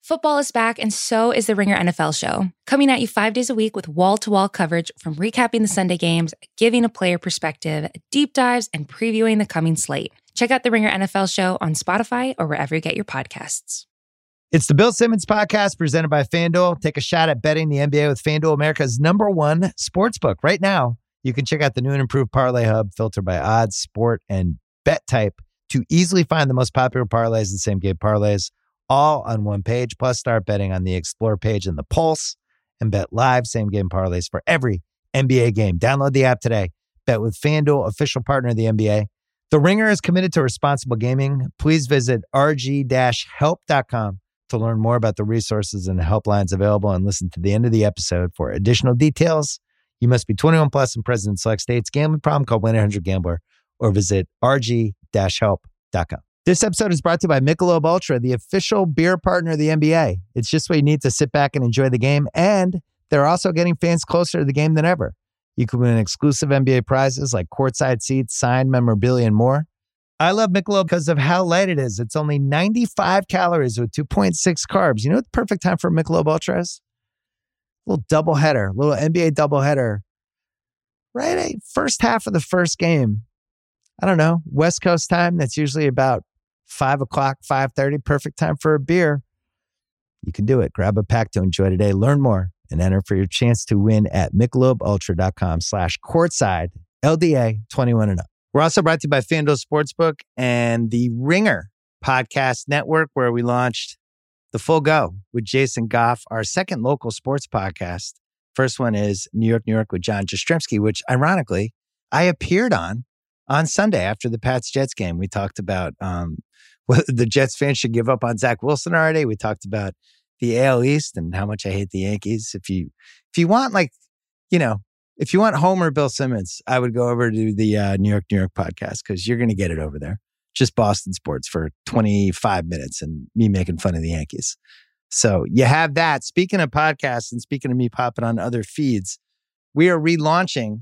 Football is back, and so is the Ringer NFL show. Coming at you 5 days a week with wall-to-wall coverage from recapping the Sunday games, giving a player perspective, deep dives, and previewing the coming slate. Check out the Ringer NFL show on Spotify or wherever you get your podcasts. It's the Bill Simmons podcast presented by FanDuel. Take a shot at betting the NBA with FanDuel, America's #1 sportsbook. Right now, you can check out the new and improved Parlay Hub, filtered by odds, sport, and bet type to easily find the most popular parlays and same-game parlays, all on one page. Plus, start betting on the Explore page and the Pulse, and bet live same-game parlays for every NBA game. Download the app today. Bet with FanDuel, official partner of the NBA. The Ringer is committed to responsible gaming. Please visit rg-help.com to learn more about the resources and helplines available, and listen to the end of the episode for additional details. You must be 21 plus and present in select states. Gambling problem? Call 1-800-GAMBLER or visit rg-help.com. This episode is brought to you by Michelob Ultra, the official beer partner of the NBA. It's just what you need to sit back and enjoy the game, and they're also getting fans closer to the game than ever. You can win exclusive NBA prizes like courtside seats, signed memorabilia, and more. I love Michelob because of how light it is. It's only 95 calories with 2.6 carbs. You know what the perfect time for Michelob Ultra is? Little doubleheader, little NBA doubleheader. Right, first half of the first game. I don't know, West Coast time. That's usually about 5 o'clock, 5:30. Perfect time for a beer. You can do it. Grab a pack to enjoy today. Learn more and enter for your chance to win at MichelobUltra.com/courtside. LDA 21 and up. We're also brought to you by FanDuel Sportsbook and the Ringer Podcast Network, where we launched The Full Go with Jason Goff, our second local sports podcast. First one is New York with John Jastrzemski, which ironically I appeared on Sunday after the Pats-Jets game. We talked about whether the Jets fans should give up on Zach Wilson already. We talked about the AL East and how much I hate the Yankees. If you want, if you want Homer Bill Simmons, I would go over to the New York podcast, because you're going to get it over there. Just Boston sports for 25 minutes and me making fun of the Yankees. So you have that. Speaking of podcasts and speaking of me popping on other feeds, we are relaunching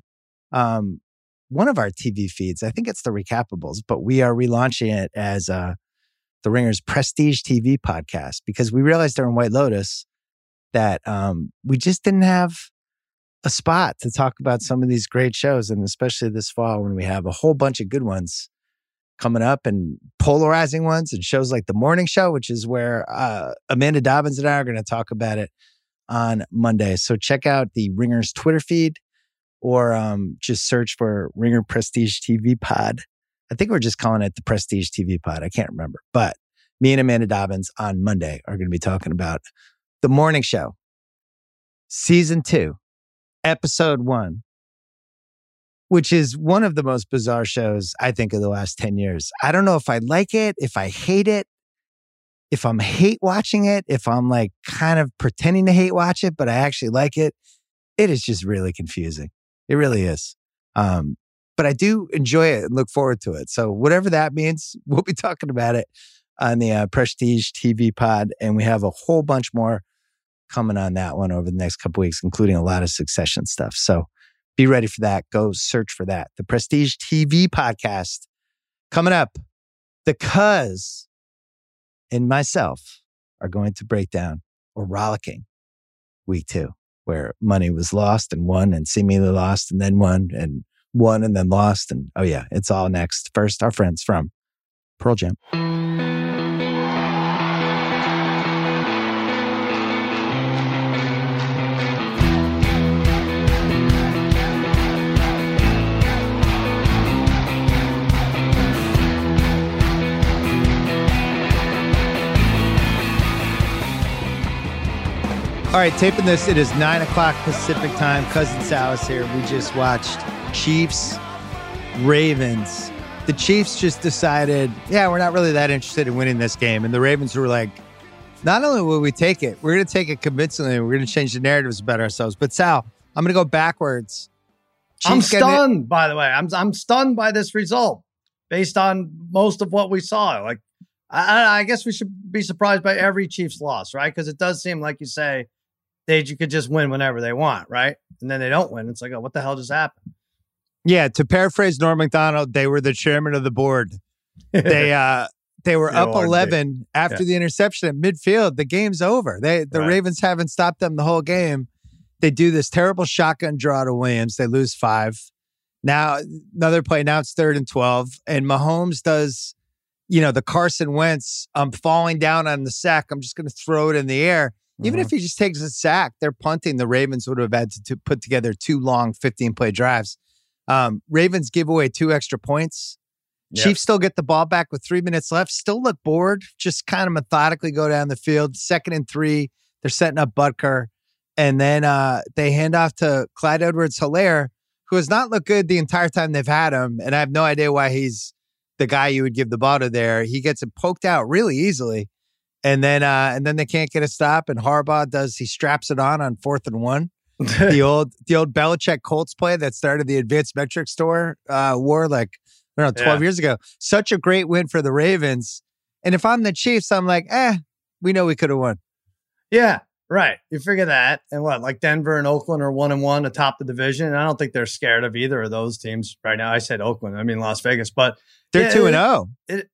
one of our TV feeds. I think it's the Recappables, but we are relaunching it as the Ringer's Prestige TV podcast, because we realized during White Lotus that we just didn't have a spot to talk about some of these great shows, and especially this fall when we have a whole bunch of good ones coming up and polarizing ones, and shows like The Morning Show, which is where Amanda Dobbins and I are going to talk about it on Monday. So check out the Ringer's Twitter feed, or just search for Ringer Prestige TV Pod. I think we're just calling it the Prestige TV Pod. I can't remember. But me and Amanda Dobbins on Monday are going to be talking about The Morning Show, Season 2, Episode 1, which is one of the most bizarre shows, I think, of the last 10 years. I don't know if I like it, if I hate it, if I'm hate watching it, if I'm like kind of pretending to hate watch it, but I actually like it. It is just really confusing. It really is. But I do enjoy it and look forward to it. So whatever that means, we'll be talking about it on the Prestige TV Pod. And we have a whole bunch more coming on that one over the next couple weeks, including a lot of Succession stuff. So be ready for that. Go search for that. The Prestige TV Podcast coming up. The Cuz and myself are going to break down, or rollicking, week 2, where money was lost and won and seemingly lost and then won and then lost. And oh yeah, it's all next. First, our friends from Pearl Jam. All right, taping this. It is 9 o'clock Pacific time. Cousin Sal is here. We just watched Chiefs, Ravens. The Chiefs just decided, we're not really that interested in winning this game. And the Ravens were like, not only will we take it, we're going to take it convincingly. We're going to change the narratives about ourselves. But Sal, I'm going to go backwards. I'm stunned, by the way. I'm stunned by this result based on most of what we saw. Like, I guess we should be surprised by every Chiefs loss, right? Because it does seem like you say, you could just win whenever they want, right? And then they don't win. It's like, oh, what the hell just happened? Yeah, to paraphrase Norm Macdonald, they were the chairman of the board. They they were up 11 after the interception at midfield. The game's over. The Ravens haven't stopped them the whole game. They do this terrible shotgun draw to Williams. They lose 5. Now, another play. Now it's 3rd and 12. And Mahomes does, the Carson Wentz, I'm falling down on the sack. I'm just going to throw it in the air. Even if he just takes a sack, they're punting. The Ravens would have had to put together 2 long 15-play drives. Ravens give away 2 extra points. Yep. Chiefs still get the ball back with 3 minutes left. Still look bored. Just kind of methodically go down the field. 2nd and 3. They're setting up Butker. And then they hand off to Clyde Edwards-Helaire, who has not looked good the entire time they've had him. And I have no idea why he's the guy you would give the ball to there. He gets it poked out really easily. And then they can't get a stop. And Harbaugh he straps it on 4th and 1. the old Belichick Colts play that started the advanced metric store war 12 years ago. Such a great win for the Ravens. And if I'm the Chiefs, I'm like, we know we could have won. Yeah, right. You figure that. And Denver and Oakland are 1-1 atop the division. And I don't think they're scared of either of those teams right now. I said Oakland. I mean Las Vegas. But they're 2-0.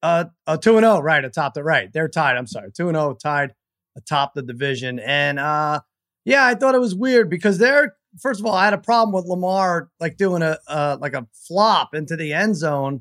2-0, right, atop the right. They're tied. I'm sorry. 2-0 tied atop the division. And I thought it was weird because first of all, I had a problem with Lamar doing a flop into the end zone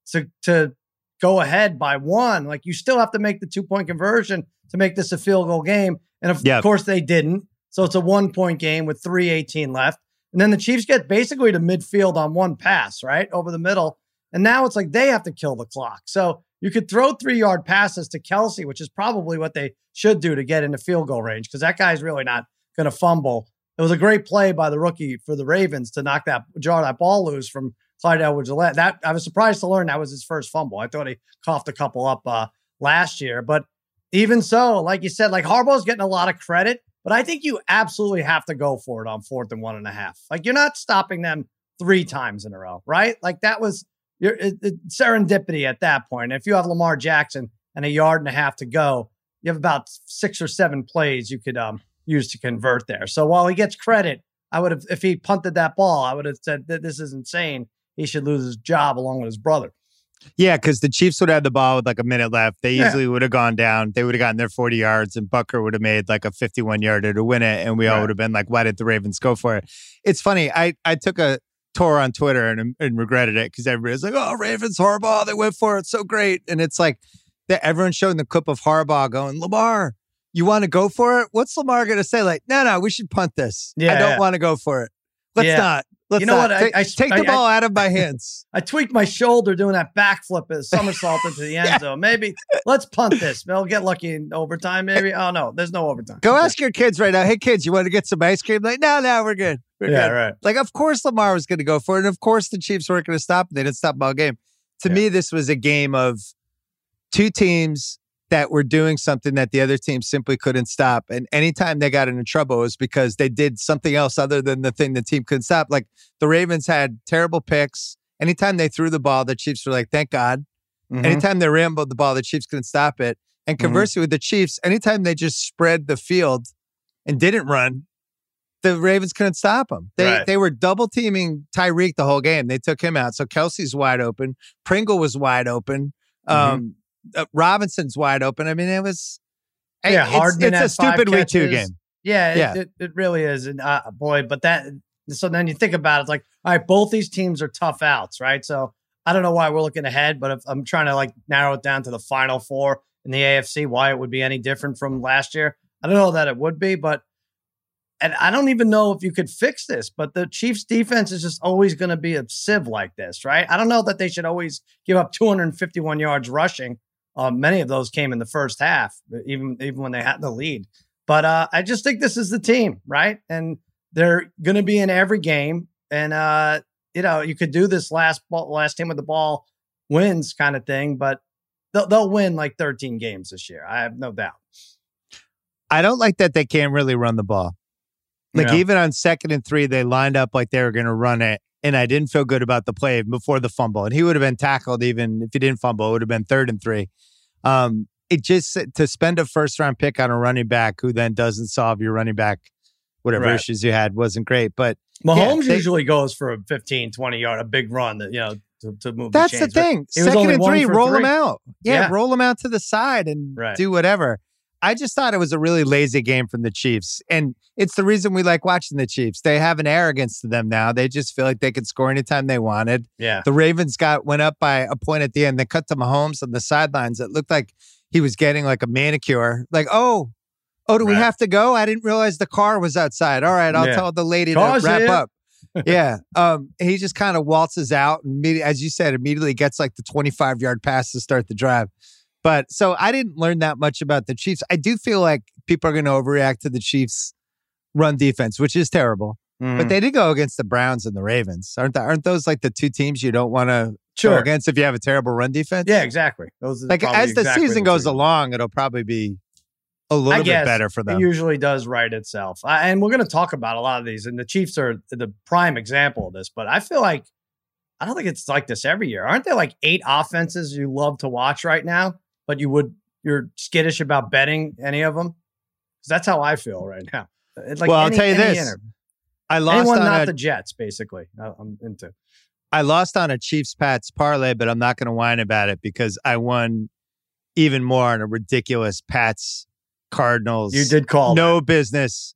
to go ahead by 1. You still have to make the 2-point conversion to make this a field goal game. And of course they didn't. So it's a 1-point game with 3:18 left. And then the Chiefs get basically to midfield on 1 pass, right? Over the middle. And now it's they have to kill the clock. So you could throw 3-yard passes to Kelsey, which is probably what they should do to get into field goal range because that guy's really not going to fumble. It was a great play by the rookie for the Ravens to jar that ball loose from Clyde Edwards-Helaire. That I was surprised to learn that was his first fumble. I thought he coughed a couple up last year, but even so, like you said, Harbaugh's getting a lot of credit, but I think you absolutely have to go for it on 4th and 1.5. You're not stopping them 3 times in a row, right? That was your serendipity at that point. If you have Lamar Jackson and 1.5 yards to go, you have about 6 or 7 plays you could use to convert there. So while he gets credit, I would have, if he punted that ball, I would have said that this is insane. He should lose his job along with his brother. Yeah, because the Chiefs would have the ball with 1 minute left. They easily would have gone down. They would have gotten their 40 yards, and Butker would have made a 51-yarder to win it. And we all would have been why did the Ravens go for it? It's funny. I took a tour on Twitter and regretted it because everybody's oh, Ravens, Harbaugh, they went for it. So great. And it's everyone's showing the clip of Harbaugh going, Lamar, you want to go for it? What's Lamar going to say? No, we should punt this. I don't want to go for it. Let's not. Let's what? Take the ball out of my hands. I tweaked my shoulder doing that backflip as somersault into the end zone. Maybe let's punt this. We'll get lucky in overtime. Maybe. Oh no, there's no overtime. Go ask your kids right now. Hey kids, you want to get some ice cream? No, we're good. We're good. Right. Of course Lamar was going to go for it, and of course the Chiefs weren't going to stop. They didn't stop the ball game. To me, this was a game of 2 teams that were doing something that the other team simply couldn't stop. And anytime they got into trouble, it was because they did something else other than the thing the team couldn't stop. The Ravens had terrible picks. Anytime they threw the ball, the Chiefs were thank God. Mm-hmm. Anytime they rambled the ball, the Chiefs couldn't stop it. And conversely with the Chiefs, anytime they just spread the field and didn't run, the Ravens couldn't stop them. They were double teaming Tyreek the whole game. They took him out. So Kelsey's wide open. Pringle was wide open. Robinson's wide open. I mean, it was Hardman. It's a stupid week 2 game. It really is. And so then you think about it, all right, both these teams are tough outs, right? So I don't know why we're looking ahead, but if I'm trying to narrow it down to the final 4 in the AFC, why it would be any different from last year. I don't know that it would be, and I don't even know if you could fix this, but the Chiefs defense is just always going to be a sieve like this, right? I don't know that they should always give up 251 yards rushing. Many of those came in the first half, even when they had the lead. But I just think this is the team, right? And they're going to be in every game. And, you could do this last team with the ball wins kind of thing, but they'll win 13 games this year. I have no doubt. I don't like that they can't really run the ball. Even on 2nd and 3, they lined up like they were going to run it. And I didn't feel good about the play before the fumble. And he would have been tackled even if he didn't fumble. It would have been 3rd and 3. It just, to spend a 1st-round pick on a running back who then doesn't solve your running back, whatever issues you had, wasn't great. But Mahomes usually goes for a 15, 20-yard, a big run that, to move. That's the thing. Second and 3, roll them out. Yeah, roll them out to the side and do whatever. I just thought it was a really lazy game from the Chiefs. And it's the reason we like watching the Chiefs. They have an arrogance to them now. They just feel like they could score anytime they wanted. Yeah. The Ravens went up by a point at the end. They cut to Mahomes on the sidelines. It looked like he was getting like a manicure. Like, do we have to go? I didn't realize the car was outside. All right, I'll tell the lady to wrap up. Yeah. He just kind of waltzes out and, as you said, immediately gets like the 25-yard pass to start the drive. But so I didn't learn that much about the Chiefs. I do feel like people are going to overreact to the Chiefs' run defense, which is terrible. But they did go against the Browns and the Ravens. Aren't those like the two teams you don't want to go against if you have a terrible run defense? Yeah, exactly. Those like as the season goes along, it'll probably be a little bit better for them. It usually does right itself. And we're going to talk about a lot of these, and the Chiefs are the prime example of this. But I feel like, I don't think it's like this every year. Aren't there like 8 offenses you love to watch right now, but you're skittish about betting any of them? Because that's how I feel right now. It's like I'll tell you this. I lost anyone on not the Jets, basically. I'm into. I lost on a Chiefs-Pats parlay, but I'm not going to whine about it because I won even more on a ridiculous Pats Cardinals. You did call no business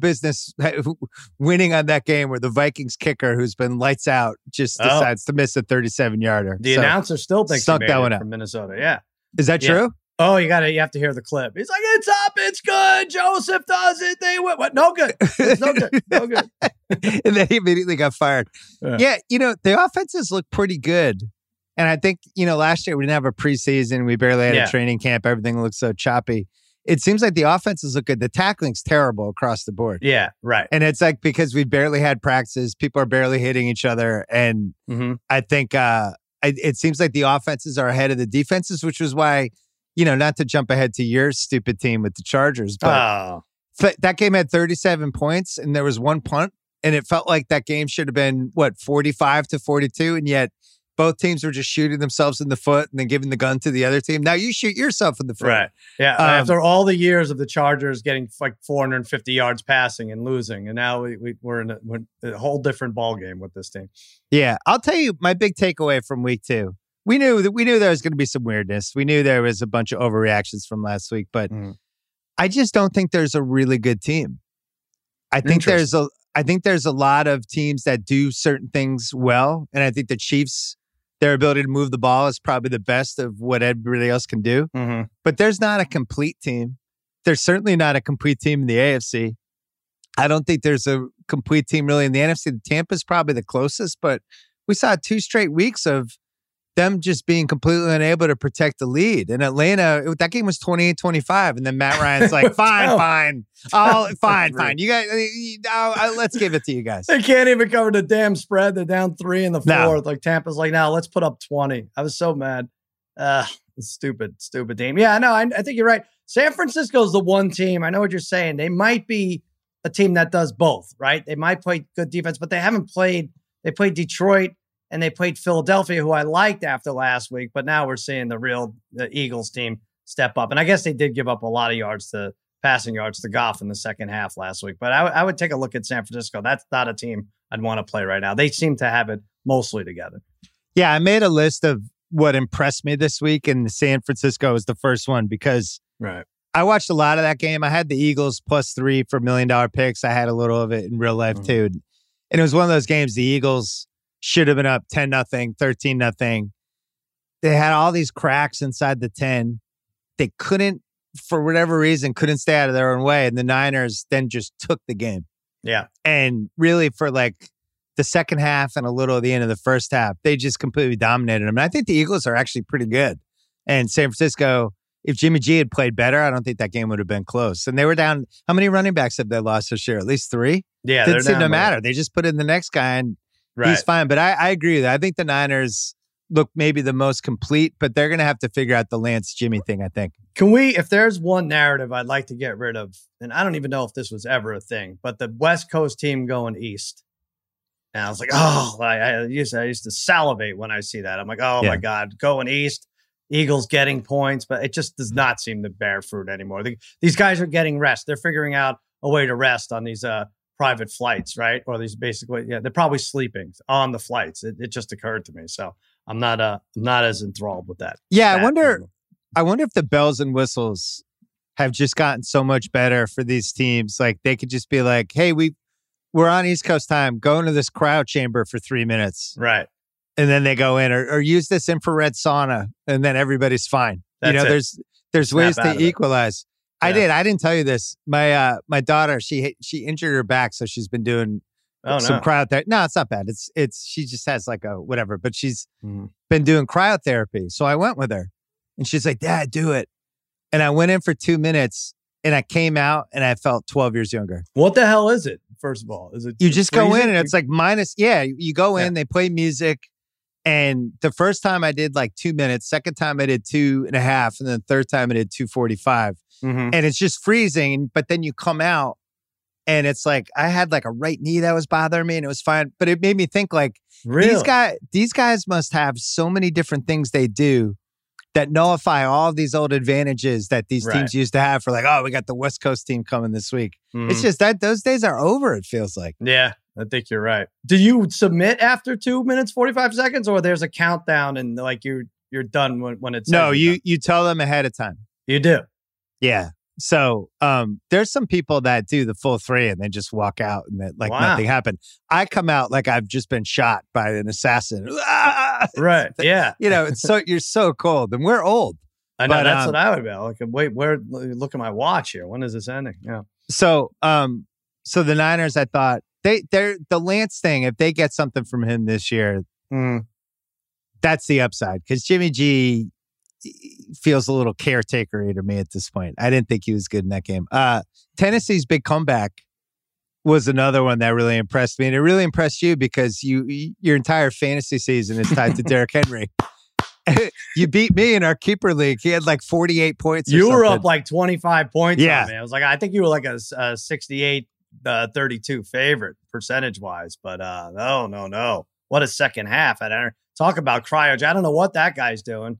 winning on that game where the Vikings kicker, who's been lights out, just decides to miss a 37-yarder. The announcer still thinks he made that one it up from Minnesota. Yeah. Is that true? Oh, you have to hear the clip. He's like, it's up, it's good. Joseph does it. They win. What? No good. It's no good. No good. And then he immediately got fired. Yeah, the offenses look pretty good. And I think, last year we didn't have a preseason. We barely had a training camp. Everything looked so choppy. It seems like the offenses look good. The tackling's terrible across the board. Yeah, right. And it's like because we barely had practices, people are barely hitting each other. And I think it seems like the offenses are ahead of the defenses, which was why, not to jump ahead to your stupid team with the Chargers, but that game had 37 points and there was one punt. And it felt like that game should have been, 45-42. And yet both teams were just shooting themselves in the foot and then giving the gun to the other team. Now you shoot yourself in the foot. Right. Yeah. After all the years of the Chargers getting like 450 yards passing and losing. And now we're in a whole different ball game with this team. Yeah. I'll tell you my big takeaway from week 2. We knew there was going to be some weirdness. We knew there was a bunch of overreactions from last week, but I just don't think there's a really good team. I think there's a lot of teams that do certain things well. And I think the Chiefs, their ability to move the ball is probably the best of what everybody else can do. But there's not a complete team. There's certainly not a complete team in the AFC. I don't think there's a complete team really in the NFC. Tampa's probably the closest, but we saw 2 straight weeks of them just being completely unable to protect the lead. In Atlanta, that game was 28-25. And then Matt Ryan's like, fine. You guys, let's give it to you guys. They can't even cover the damn spread. They're down 3 in the fourth. Like Tampa's like, no, let's put up 20. I was so mad. Stupid team. Yeah, no, I think you're right. San Francisco's the one team. I know what you're saying. They might be a team that does both, right? They might play good defense, but they haven't played. They played Detroit and they played Philadelphia, who I liked after last week. But now we're seeing the Eagles team step up. And I guess they did give up a lot of passing yards to Goff in the second half last week. But I would take a look at San Francisco. That's not a team I'd want to play right now. They seem to have it mostly together. Yeah, I made a list of what impressed me this week, and San Francisco was the first one because I watched a lot of that game. I had the Eagles +3 for $1 million picks. I had a little of it in real life too. And it was one of those games, the Eagles should have been up 10-0, 13-0. They had all these cracks inside the 10. They couldn't, for whatever reason, stay out of their own way. And the Niners then just took the game. Yeah. And really for like the second half and a little at the end of the first half, they just completely dominated them. And I think the Eagles are actually pretty good. And San Francisco, if Jimmy G had played better, I don't think that game would have been close. And they were down. How many running backs have they lost this year? At least 3? Yeah. Didn't seem to matter. They just put in the next guy and he's fine. But I agree with that. I think the Niners look maybe the most complete, but they're going to have to figure out the Lance Jimmy thing, I think. If there's one narrative I'd like to get rid of, and I don't even know if this was ever a thing, but the West Coast team going east. And I was like, I used to salivate when I see that. I'm like, my God, going east, Eagles getting points, but it just does not seem to bear fruit anymore. These guys are getting rest. They're figuring out a way to rest on these private flights, right? Or these basically, they're probably sleeping on the flights. It just occurred to me. So I'm not as enthralled with that. Yeah, I wonder if the bells and whistles have just gotten so much better for these teams. Like they could just be like, hey, we're on East Coast time. Go into this cryo chamber for 3 minutes. Right. And then they go in or use this infrared sauna and then everybody's fine. There's ways to equalize. Yeah. I didn't tell you this. My daughter, she injured her back. So she's been doing some cryotherapy. No, it's not bad. She just has like a whatever, but she's been doing cryotherapy. So I went with her and she's like, Dad, do it. And I went in for 2 minutes and I came out and I felt 12 years younger. What the hell is it? First of all, is it? You just go in and it's like minus. Yeah, you go in, they play music. And the first time I did like 2 minutes, second time I did 2.5, and then the third time I did 2:45. And it's just freezing. But then you come out and it's like, I had like a right knee that was bothering me and it was fine. But it made me think like, really? These guys must have so many different things they do that nullify all of these old advantages that these teams used to have for like, oh, we got the West Coast team coming this week. It's just that those days are over, it feels like. Yeah, I think you're right. Do you submit after 2 minutes, 45 seconds, or there's a countdown and like you're done when it's... No, you tell them ahead of time. You do? Yeah. So there's some people that do the full 3 and they just walk out and that nothing happened. I come out like I've just been shot by an assassin. Right. Yeah. You're so cold and we're old. I know, that's what I would be like. Wait, look at my watch here. When is this ending? Yeah. So the Niners, I thought they're the Lance thing. If they get something from him this year, that's the upside because Jimmy G feels a little caretaker-y to me at this point. I didn't think he was good in that game. Tennessee's big comeback was another one that really impressed me. And it really impressed you because your entire fantasy season is tied to Derrick Henry. You beat me in our keeper league. He had like 48 points. You were up like 25 points. Yeah. On me. I was like, I think you were like a 68-32 favorite percentage-wise. But no. What a second half. Talk about cryo. I don't know what that guy's doing.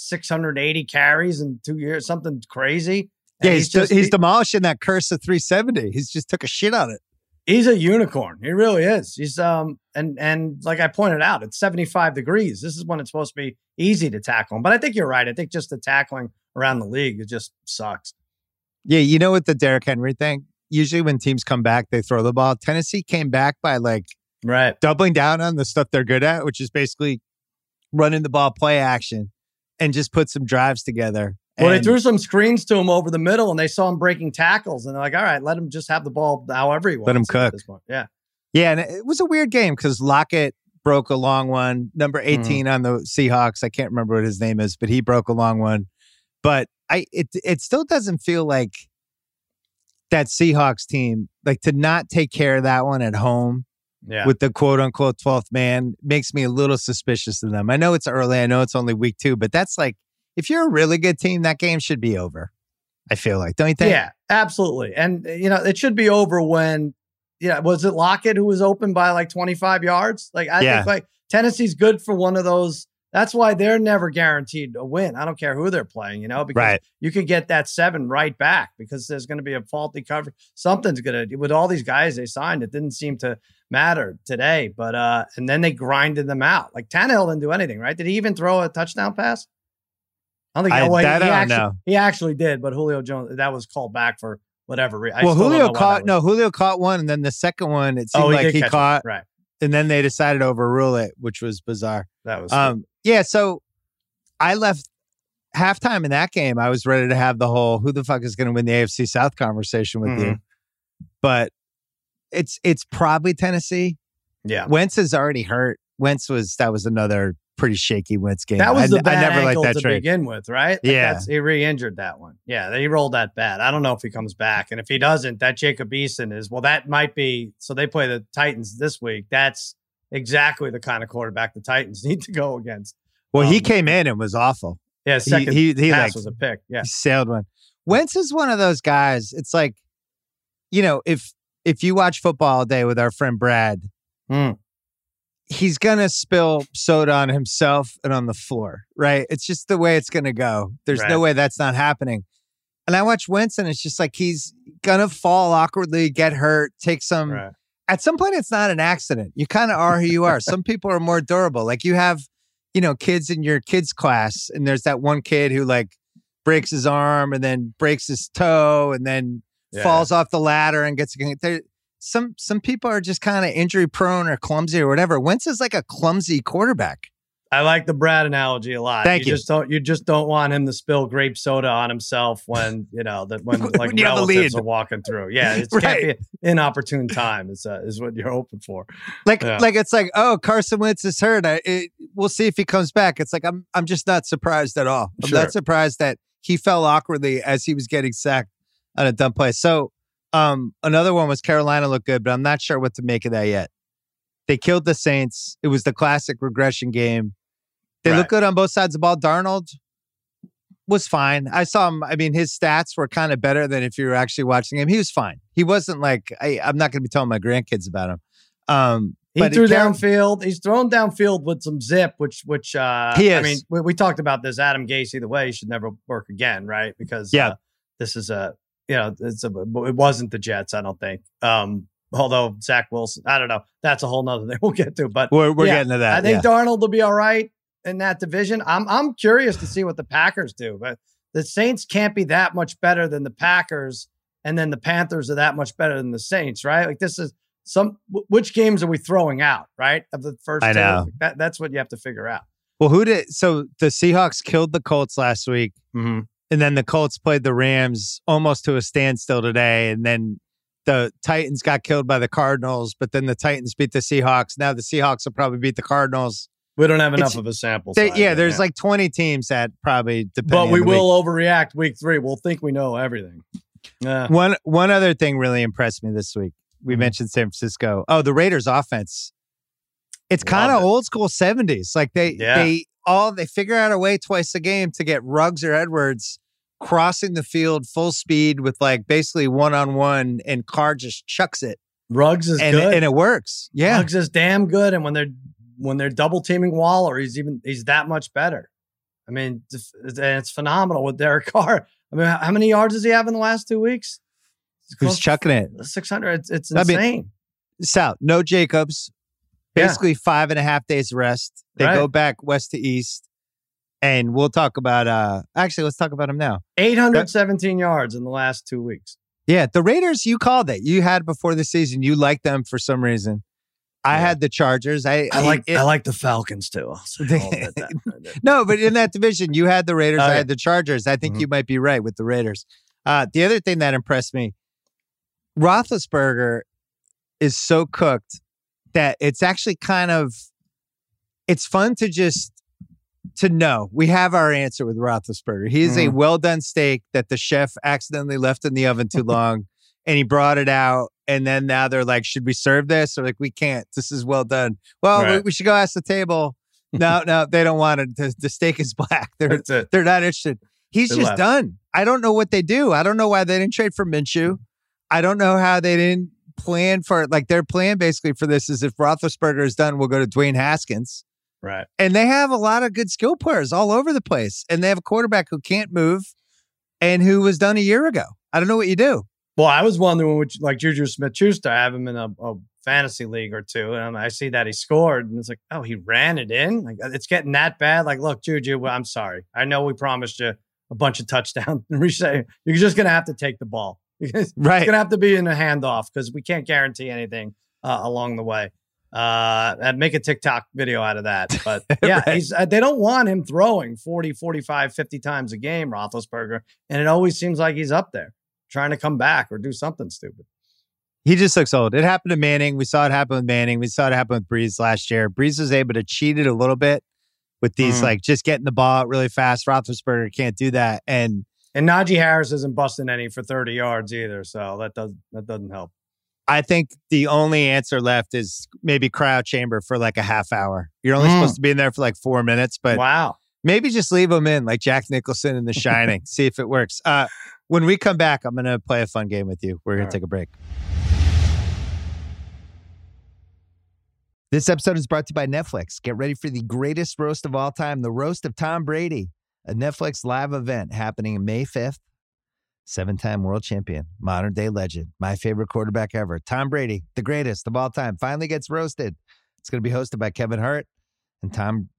680 carries in 2 years, something crazy. And yeah, he's demolishing that curse of 370. He's just took a shit on it. He's a unicorn. He really is. He's and like I pointed out, it's 75 degrees. This is when it's supposed to be easy to tackle him. But I think you're right. I think just the tackling around the league, it just sucks. Yeah, you know what the Derrick Henry thing? Usually when teams come back, they throw the ball. Tennessee came back by like doubling down on the stuff they're good at, which is basically running the ball, play action, and just put some drives together. Well, they threw some screens to him over the middle, and they saw him breaking tackles, and they're like, all right, let him just have the ball however he wants. Let him cook. At this point. Yeah. Yeah, and it was a weird game because Lockett broke a long one. Number 18 on the Seahawks, I can't remember what his name is, but he broke a long one. But it still doesn't feel like that Seahawks team, like to not take care of that one at home with the quote-unquote 12th man makes me a little suspicious of them. I know it's early. I know it's only week 2, but that's like, if you're a really good team, that game should be over. I feel like, don't you think? Yeah, absolutely. And, it should be over when, was it Lockett who was open by like 25 yards? Like, I think like Tennessee's good for one of those. That's why they're never guaranteed a win. I don't care who they're playing, because you could get that 7 right back because there's going to be a faulty cover. Something's going to, with all these guys they signed, it didn't seem to matter today. But, and then they grinded them out. Like Tannehill didn't do anything, right? Did he even throw a touchdown pass? I don't think he actually did, but Julio Jones, that was called back for whatever reason. Julio caught one, and then the second one, it seemed like he caught, right? And then they decided to overrule it, which was bizarre. That was so I left halftime in that game. I was ready to have the whole who the fuck is going to win the AFC South conversation with you, but it's probably Tennessee. Yeah, Wentz is already hurt. That was another pretty shaky Wentz game. That was the bad I never ankle liked that to begin with, right? He re-injured that one. Yeah, he rolled that bad. I don't know if he comes back. And if he doesn't, that Jacob Eason is, that might be, so they play the Titans this week. That's exactly the kind of quarterback the Titans need to go against. Well, he came in and was awful. Yeah, second pass was a pick. Yeah. He sailed one. Wentz is one of those guys, it's like, if you watch football all day with our friend Brad, he's going to spill soda on himself and on the floor, right? It's just the way it's going to go. There's no way that's not happening. And I watch Wentz and it's just like he's going to fall awkwardly, get hurt, take some... Right. At some point, it's not an accident. You kind of are who you are. Some people are more durable. Like you have kids in your kids class, and there's that one kid who like breaks his arm and then breaks his toe and then falls off the ladder and gets there. Some people are just kind of injury prone or clumsy or whatever. Wentz is like a clumsy quarterback. I like the Brad analogy a lot. Thank you. You just don't want him to spill grape soda on himself when when when relatives are walking through. Yeah, it can't be an inopportune time. Is what you're hoping for. Like it's like, oh, Carson Wentz is hurt. We'll see if he comes back. It's like I'm just not surprised at all. I'm not surprised that he fell awkwardly as he was getting sacked on a dumb play. So another one was Carolina looked good, but I'm not sure what to make of that yet. They killed the Saints. It was the classic regression game. They look good on both sides of the ball. Darnold was fine. I saw him. I mean, his stats were kind of better than if you were actually watching him. He was fine. He wasn't like, I'm not going to be telling my grandkids about him. He threw downfield. He's thrown downfield with some zip, which he is. I mean, we talked about this. Adam Gase, either way, he should never work again, right? Because this is it wasn't the Jets, I don't think. Although Zach Wilson, I don't know. That's a whole nother thing we'll get to. But we're getting to that. I think Darnold will be all right in that division. I'm curious to see what the Packers do, but the Saints can't be that much better than the Packers, and then the Panthers are that much better than the Saints, right? Like this is which games are we throwing out, right? Of the first two? Know. That's what you have to figure out. Well, so the Seahawks killed the Colts last week, and then the Colts played the Rams almost to a standstill today, and then the Titans got killed by the Cardinals, but then the Titans beat the Seahawks. Now the Seahawks will probably beat the Cardinals. We don't have enough of a sample size. There's like 20 teams that probably depend. But we will overreact week 3. We'll think we know everything. One other thing really impressed me this week. We mentioned San Francisco. Oh, the Raiders offense. It's kind of old school 70s. Like they figure out a way twice a game to get Ruggs or Edwards crossing the field full speed with like basically one-on-one, and Carr just chucks it. Ruggs is good. And it works. Yeah. Ruggs is damn good. And when they're double teaming Waller, he's that much better. I mean, it's phenomenal with Derek Carr. I mean, how many yards does he have in the last 2 weeks? Who's chucking it? 600. It's insane. Sal, no Jacobs. Basically 5.5 days rest. They go back west to east. And we'll talk about, let's talk about him now. 817 yards in the last 2 weeks. Yeah, the Raiders, you called it. You had before the season. You liked them for some reason. I had the Chargers. I like the Falcons too. No, but in that division, you had the Raiders. I had the Chargers. I think you might be right with the Raiders. The other thing that impressed me, Roethlisberger is so cooked that it's actually it's fun to know. We have our answer with Roethlisberger. He is a well-done steak that the chef accidentally left in the oven too long, and he brought it out. And then now they're like, should we serve this? Or like, we can't. This is well done. Well, we should go ask the table. No, they don't want it. The steak is black. They're not interested. He's just done. I don't know what they do. I don't know why they didn't trade for Minshew. I don't know how they didn't plan for it. Like their plan basically for this is if Roethlisberger is done, we'll go to Dwayne Haskins. Right. And they have a lot of good skill players all over the place. And they have a quarterback who can't move and who was done a year ago. I don't know what you do. Well, I was wondering, which like Juju Smith-Schuster, I have him in a fantasy league or two, and I see that he scored, and it's like, oh, he ran it in? Like, it's getting that bad? Like, look, Juju, well, I'm sorry. I know we promised you a bunch of touchdowns. You're just going to have to take the ball. It's going to have to be in a handoff because we can't guarantee anything along the way. And make a TikTok video out of that. But yeah, they don't want him throwing 40, 45, 50 times a game, Roethlisberger, and it always seems like he's up there, trying to come back or do something stupid. He just looks old. It happened to Manning. We saw it happen with Manning. We saw it happen with Breeze last year. Breeze was able to cheat it a little bit with these, like just getting the ball out really fast. Roethlisberger can't do that. And Najee Harris isn't busting any for 30 yards either. So that doesn't help. I think the only answer left is maybe cryo chamber for like a half hour. You're only supposed to be in there for like 4 minutes, but maybe just leave them in like Jack Nicholson in The Shining. See if it works. When we come back, I'm going to play a fun game with you. We're going to take a break. This episode is brought to you by Netflix. Get ready for the greatest roast of all time, the roast of Tom Brady, a Netflix live event happening May 5th. 7-time world champion, modern day legend, my favorite quarterback ever, Tom Brady, the greatest of all time, finally gets roasted. It's going to be hosted by Kevin Hart and Tom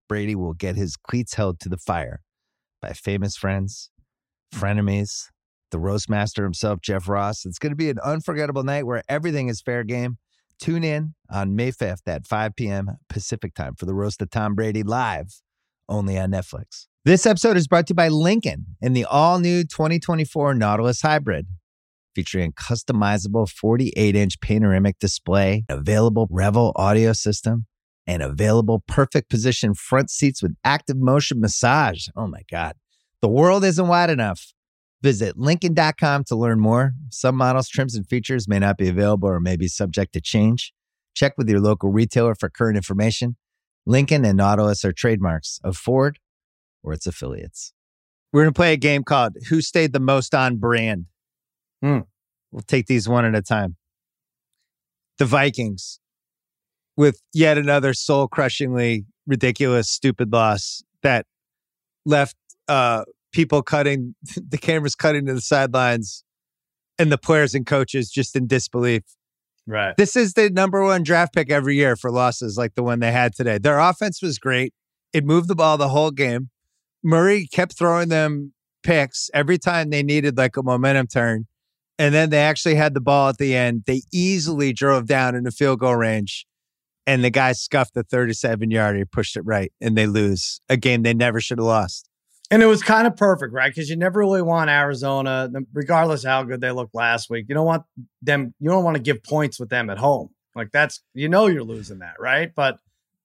Brady will get his cleats held to the fire by famous friends, frenemies, the roast master himself, Jeff Ross. It's going to be an unforgettable night where everything is fair game. Tune in on May 5th at 5 p.m. Pacific time for the Roast of Tom Brady live only on Netflix. This episode is brought to you by Lincoln and the all-new 2024 Nautilus Hybrid, featuring a customizable 48-inch panoramic display, available Revel audio system, and available perfect position front seats with active motion massage. Oh my God. The world isn't wide enough. Visit Lincoln.com to learn more. Some models, trims, and features may not be available or may be subject to change. Check with your local retailer for current information. Lincoln and Nautilus are trademarks of Ford or its affiliates. We're going to play a game called Who Stayed the Most on Brand. We'll take these one at a time. The Vikings, with yet another soul-crushingly ridiculous, stupid loss that left people cutting, the cameras cutting to the sidelines, and the players and coaches just in disbelief. Right. This is the number one draft pick every year for losses like the one they had today. Their offense was great. It moved the ball the whole game. Murray kept throwing them picks every time they needed like a momentum turn. And then they actually had the ball at the end. They easily drove down into field goal range. And the guy scuffed the 37-yarder, pushed it right, and they lose a game they never should have lost. And it was kind of perfect, right? Because you never really want Arizona, regardless of how good they looked last week. You don't want them. You don't want to give points with them at home. Like that's, you're losing that, right? But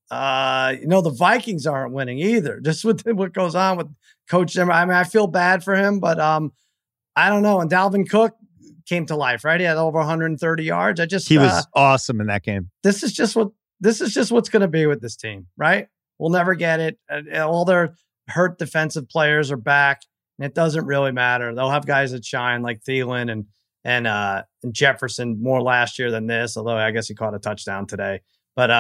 the Vikings aren't winning either. Just with what goes on with Coach Zimmer. I mean, I feel bad for him, but I don't know. And Dalvin Cook came to life, right? He had over 130 yards. He was awesome in that game. This is just what's going to be with this team, right? We'll never get it. All their hurt defensive players are back, and it doesn't really matter. They'll have guys that shine like Thielen and Jefferson more last year than this. Although I guess he caught a touchdown today. But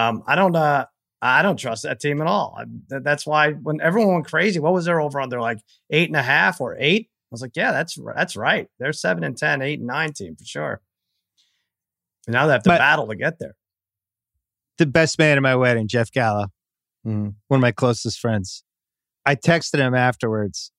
I don't trust that team at all. That's why when everyone went crazy, what was their over under, like 8.5 or 8? I was like, yeah, that's right. They're 7-10, 8-9 team for sure. And now they have to battle to get there. The best man at my wedding, Jeff Gallo, one of my closest friends. I texted him afterwards.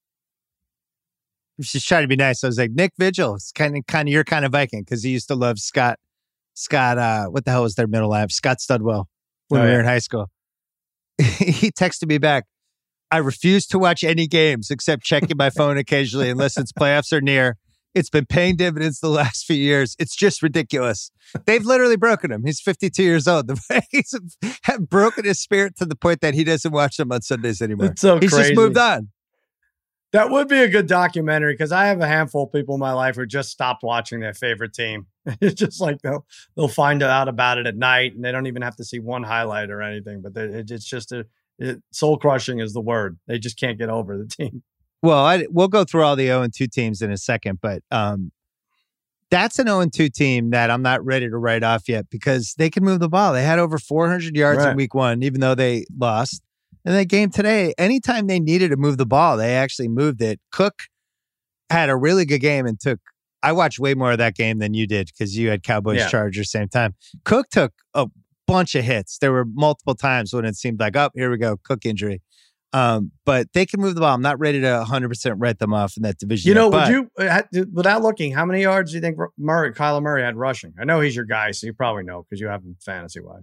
He was just trying to be nice. I was like, Nick Vigil, it's kind of your kind of Viking, because he used to love Scott, what the hell was their middle name? Scott Studwell when we were in high school. He texted me back, I refuse to watch any games except checking my phone occasionally unless it's playoffs are near. It's been paying dividends the last few years. It's just ridiculous. They've literally broken him. He's 52 years old. The Vikings have broken his spirit to the point that he doesn't watch them on Sundays anymore. It's so He's crazy. just moved on. That would be a good documentary, because I have a handful of people in my life who just stopped watching their favorite team. It's just like they'll find out about it at night, and they don't even have to see one highlight or anything. But it's just soul crushing is the word. They just can't get over the team. Well, we'll go through all the 0-2 teams in a second, but that's an 0-2 team that I'm not ready to write off yet, because they can move the ball. They had over 400 yards in week 1, even though they lost. And that game today, anytime they needed to move the ball, they actually moved it. Cook had a really good game and I watched way more of that game than you did, because you had Cowboys Chargers same time. Cook took a bunch of hits. There were multiple times when it seemed like, oh, here we go, Cook injury. But they can move the ball. I'm not ready to 100% write them off in that division. Without looking, how many yards do you think Kyler Murray had rushing? I know he's your guy, so you probably know because you have him fantasy-wise.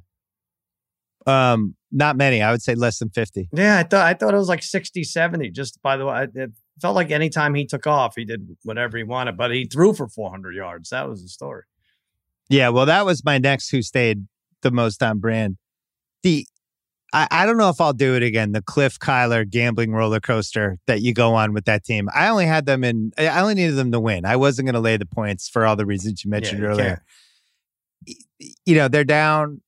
Not many. I would say less than 50. Yeah, I thought it was like 60, 70. Just by the way, it felt like anytime he took off, he did whatever he wanted, but he threw for 400 yards. That was the story. Yeah, well, that was my next who stayed the most on brand. I don't know if I'll do it again. The Cliff Kyler gambling roller coaster that you go on with that team. I only needed them to win. I wasn't going to lay the points for all the reasons you mentioned earlier. They're down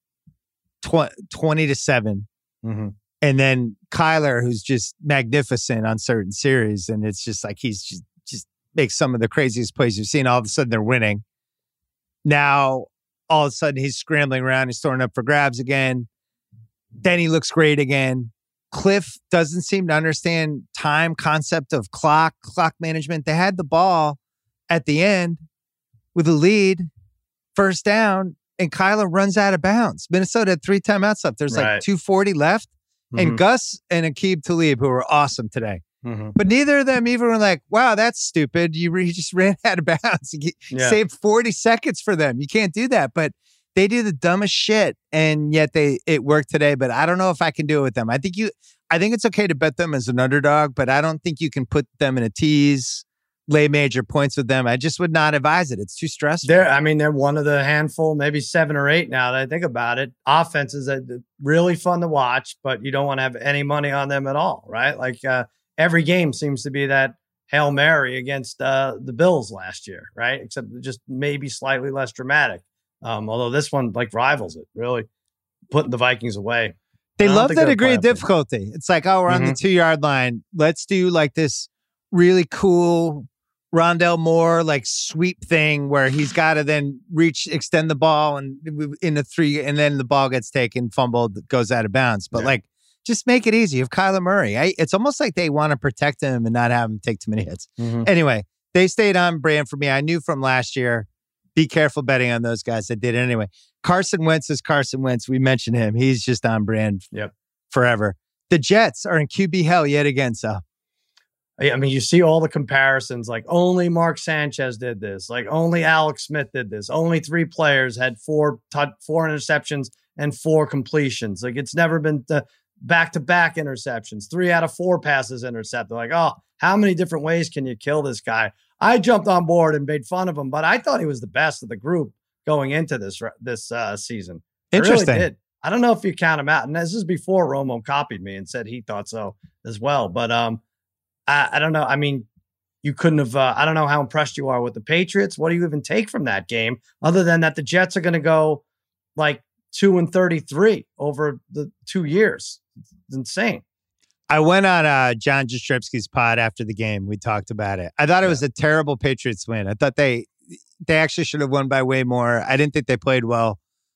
20-7. Mm-hmm. And then Kyler, who's just magnificent on certain series. And it's just like, he's just makes some of the craziest plays you've seen. All of a sudden they're winning. Now, all of a sudden he's scrambling around. He's throwing up for grabs again. Then he looks great again. Cliff doesn't seem to understand concept of clock management. They had the ball at the end with a lead, first down, and Kyler runs out of bounds. Minnesota had 3 timeouts left. There's like 2:40 left. and Gus and Aqib Talib, who were awesome today. Mm-hmm. But neither of them even were like, wow, that's stupid. You just ran out of bounds. You saved 40 seconds for them. You can't do that. But they do the dumbest shit, and yet it worked today. But I don't know if I can do it with them. I think it's okay to bet them as an underdog, but I don't think you can put them in a tease, lay major points with them. I just would not advise it. It's too stressful. They're one of the handful, maybe 7 or 8 now that I think about it. Offenses that are really fun to watch, but you don't want to have any money on them at all, right? Like every game seems to be that Hail Mary against the Bills last year, right? Except just maybe slightly less dramatic. Although this one like rivals it, really putting the Vikings away. They love the degree of difficulty. It's like, oh, we're on the 2-yard line. Let's do like this really cool Rondell Moore like sweep thing where he's got to then extend the ball and in the 3, and then the ball gets taken, fumbled, goes out of bounds. But like, just make it easy. You have Kyler Murray. It's almost like they want to protect him and not have him take too many hits. Anyway, they stayed on brand for me. I knew from last year, be careful betting on those guys. I did it anyway. Carson Wentz is Carson Wentz. We mentioned him. He's just on brand forever. The Jets are in QB hell yet again, so. I mean, you see all the comparisons, like only Mark Sanchez did this, like only Alex Smith did this, only 3 players had 4 interceptions and 4 completions. Like it's never been back-to-back interceptions, 3 out of 4 passes intercepted. Like, oh, how many different ways can you kill this guy? I jumped on board and made fun of him, but I thought he was the best of the group going into this season. Interesting. I really did. I don't know if you count him out. And this is before Romo copied me and said he thought so as well. But I don't know. I mean, you couldn't have, I don't know how impressed you are with the Patriots. What do you even take from that game other than that the Jets are going to go like 2-33 over the 2 years? It's insane. I went on John Jastrzebski's pod after the game. We talked about it. I thought it was a terrible Patriots win. I thought they actually should have won by way more. I didn't think they played well.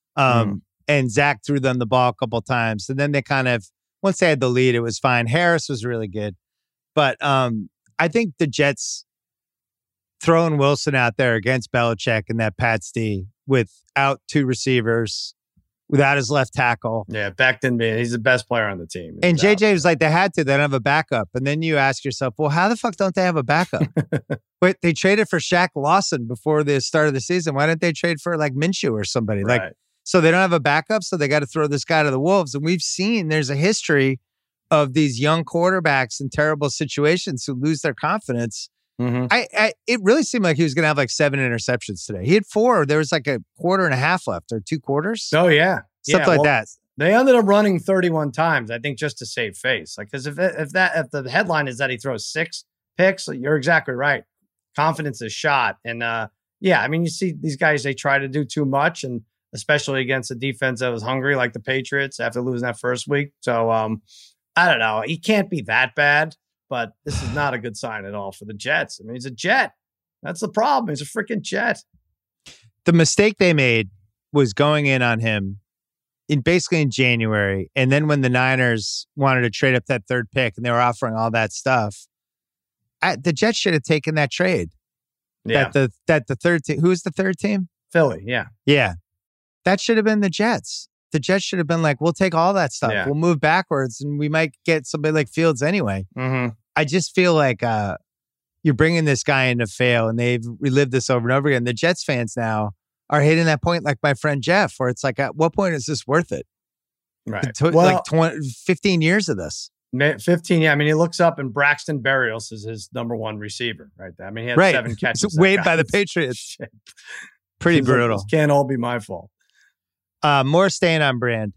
And Zach threw them the ball a couple of times. And then they kind of, once they had the lead, it was fine. Harris was really good. But I think the Jets throwing Wilson out there against Belichick and that Pats D without 2 receivers, without his left tackle. Yeah, Becton, he's the best player on the team. And JJ was like, they had to. They don't have a backup. And then you ask yourself, well, how the fuck don't they have a backup? Wait, they traded for Shaq Lawson before the start of the season. Why didn't they trade for like Minshew or somebody? Right. Like, so they don't have a backup, so they got to throw this guy to the Wolves. And we've seen there's a history of these young quarterbacks in terrible situations who lose their confidence. It really seemed like he was going to have like 7 interceptions today. He had 4. There was like a quarter and a half left, or 2 quarters. Oh yeah, something like that. They ended up running 31 times, I think, just to save face. Like, because if the headline is that he throws 6 picks, you're exactly right. Confidence is shot, and I mean, you see these guys, they try to do too much, and especially against a defense that was hungry like the Patriots after losing that first week. So I don't know. He can't be that bad, but this is not a good sign at all for the Jets. I mean, he's a Jet. That's the problem. He's a freaking Jet. The mistake they made was going in on him basically in January. And then when the Niners wanted to trade up that 3rd pick and they were offering all that stuff, the Jets should have taken that trade. Yeah. That the 3rd team, who was the 3rd team? Philly. Yeah. Yeah. That should have been the Jets. The Jets should have been like, we'll take all that stuff. Yeah. We'll move backwards and we might get somebody like Fields anyway. I just feel like you're bringing this guy in to fail, and they've relived this over and over again. The Jets fans now are hitting that point like my friend Jeff, where it's like, at what point is this worth it? Right. Like 15 years of this. 15, yeah. I mean, he looks up and Braxton Berrios is his number 1 receiver right there. I mean, he had 7 catches. It's weighed by the Patriots. Pretty brutal. Like, can't all be my fault. More staying on brand.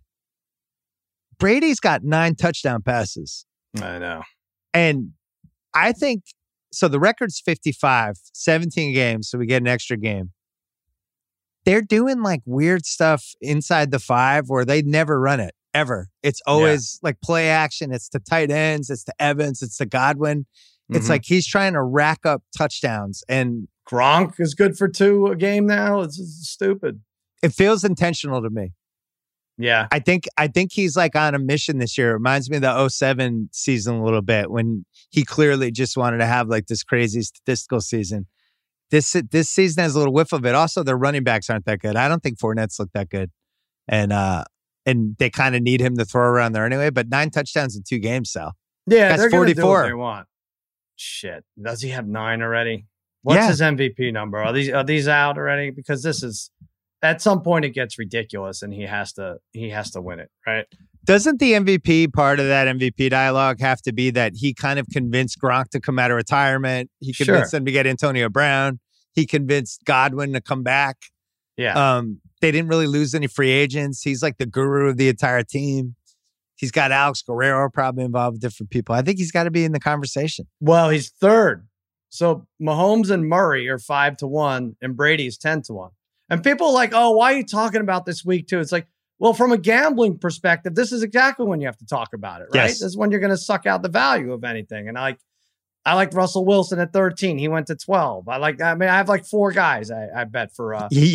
Brady's got 9 touchdown passes. I know. And I think, so the record's 55, 17 games, so we get an extra game. They're doing like weird stuff inside the 5 where they never run it, ever. It's always like play action. It's the tight ends. It's the Evans. It's the Godwin. It's like he's trying to rack up touchdowns. And Gronk is good for 2 a game now. It's stupid. It feels intentional to me. Yeah. I think he's like on a mission this year. It reminds me of the 2007 season a little bit, when he clearly just wanted to have like this crazy statistical season. This season has a little whiff of it. Also, their running backs aren't that good. I don't think Fournette's looked that good. And and they kind of need him to throw around there anyway. But 9 touchdowns in 2 games, Sal. Yeah, that's they're 44. Do what they want. Shit, does he have 9 already? What's his MVP number? Are these out already? Because this is at some point it gets ridiculous, and he has to win it, right? Doesn't the MVP part of that MVP dialogue have to be that he kind of convinced Gronk to come out of retirement? He convinced them to get Antonio Brown. He convinced Godwin to come back. Yeah. They didn't really lose any free agents. He's like the guru of the entire team. He's got Alex Guerrero probably involved with different people. I think he's got to be in the conversation. Well, he's third. So Mahomes and Murray are 5-1 and Brady's 10-1. And people are like, oh, why are you talking about this week too? It's like, well, from a gambling perspective, this is exactly when you have to talk about it, right? Yes. This is when you're going to suck out the value of anything. And I like Russell Wilson at 13. He went to 12. I have like 4 guys I bet for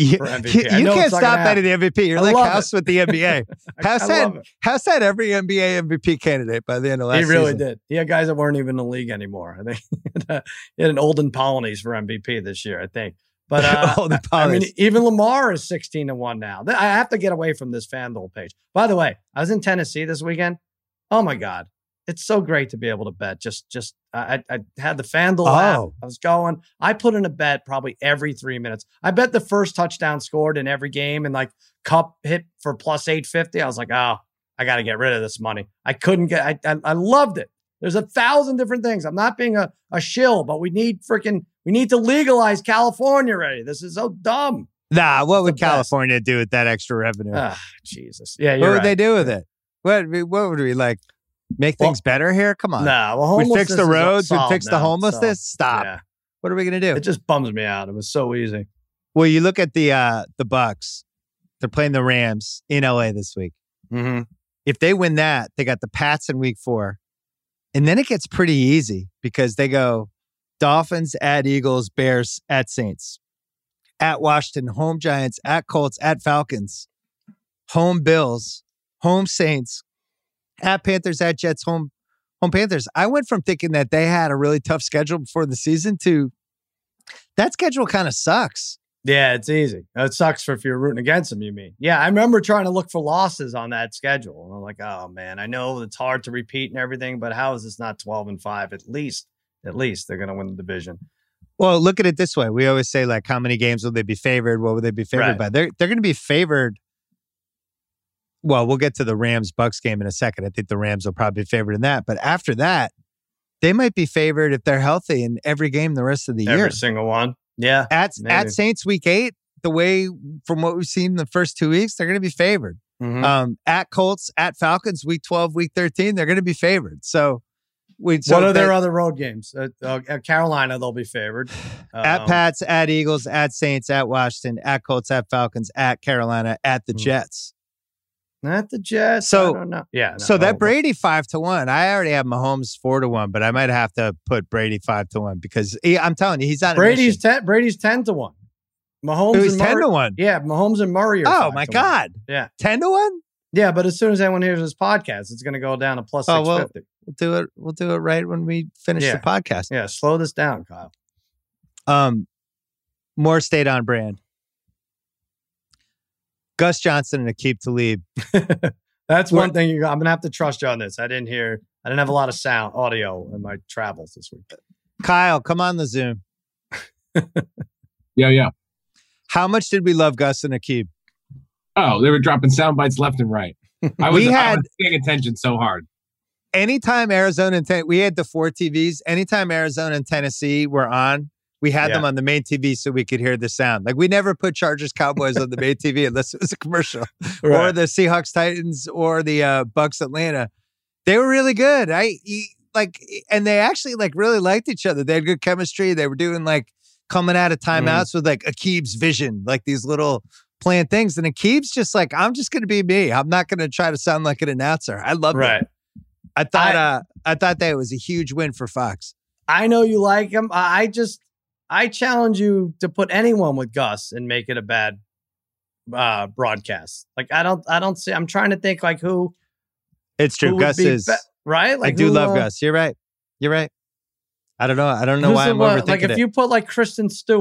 MVP. You can't stop betting the MVP. You're like House with the NBA. House had every NBA MVP candidate by the end of last season. He really did. He had guys that weren't even in the league anymore. I think he had an Olden Polonies for MVP this year, I think. But I mean, even Lamar is 16-1 now. I have to get away from this FanDuel page. By the way, I was in Tennessee this weekend. Oh my God. It's so great to be able to bet. I had the FanDuel app. I was going. I put in a bet probably every 3 minutes. I bet the first touchdown scored in every game, and like Cup hit for plus 850. I was like, oh, I got to get rid of this money. I couldn't get. I loved it. There's 1,000 different things. I'm not being a shill, but we need to legalize California already. This is so dumb. Nah, what would California do with that extra revenue? Jesus. Yeah, what would they do with it? What would we like? Make things better here? Come on. Nah, we fix the roads. We fix the homelessness. Stop. Yeah. What are we going to do? It just bums me out. It was so easy. Well, you look at the Bucks. They're playing the Rams in LA this week. Mm-hmm. If they win that, they got the Pats in week 4. And then it gets pretty easy because they go Dolphins at Eagles, Bears at Saints, at Washington, home Giants, at Colts, at Falcons, home Bills, home Saints, at Panthers, at Jets, home Panthers. I went from thinking that they had a really tough schedule before the season to that schedule kind of sucks. Yeah, it's easy. It sucks if you're rooting against them, you mean? Yeah, I remember trying to look for losses on that schedule. And I'm like, oh, man, I know it's hard to repeat and everything, but how is this not 12-5? At least they're going to win the division. Well, look at it this way. We always say, like, how many games will they be favored? What would they be favored by? They're going to be favored. Well, we'll get to the Rams-Bucks game in a second. I think the Rams will probably be favored in that. But after that, they might be favored if they're healthy in every game the rest of the year. Every single one. Yeah. At Saints week 8, the way from what we've seen in the first 2 weeks, they're going to be favored. Mm-hmm. At Colts, at Falcons, week 12, week 13, they're going to be favored. So what are their other road games? At Carolina, they'll be favored. At Pats, at Eagles, at Saints, at Washington, at Colts, at Falcons, at Carolina, at the Jets. Not the Jets. So, I don't know. Yeah. So that Brady 5-1, I already have Mahomes 4-1, but I might have to put Brady 5-1 because I'm telling you, he's on Brady's 10-1. Mahomes is 10-1. Yeah, Mahomes and Murray are 5-1. My God. Yeah. 10-1? Yeah, but as soon as anyone hears this podcast, it's going to go down to plus 650. We'll do it right when we finish the podcast. Yeah, slow this down, Kyle. More stayed on brand. Gus Johnson and Aqib Talib. That's one thing I'm going to have to trust you on this. I didn't have a lot of audio in my travels this week. Kyle, come on the Zoom. Yeah. How much did we love Gus and Aqib? Oh, they were dropping sound bites left and right. I was paying attention so hard. Anytime Arizona and we had the 4 TVs. Anytime Arizona and Tennessee were on, we had them on the main TV so we could hear the sound. Like we never put Chargers Cowboys on the main TV unless it was a commercial, or the Seahawks Titans, or the Bucks Atlanta. They were really good. And they actually really liked each other. They had good chemistry. They were doing coming out of timeouts with Aqib's vision, like these little planned things. And Aqib's just I'm just going to be me. I'm not going to try to sound like an announcer. I love it. I thought that was a huge win for Fox. I know you like him. I challenge you to put anyone with Gus and make it a bad broadcast. I don't see. I'm trying to think who. It's true. Gus is right. I do love Gus. You're right. I don't know. I don't know why I'm overthinking if you put Kristen Stewart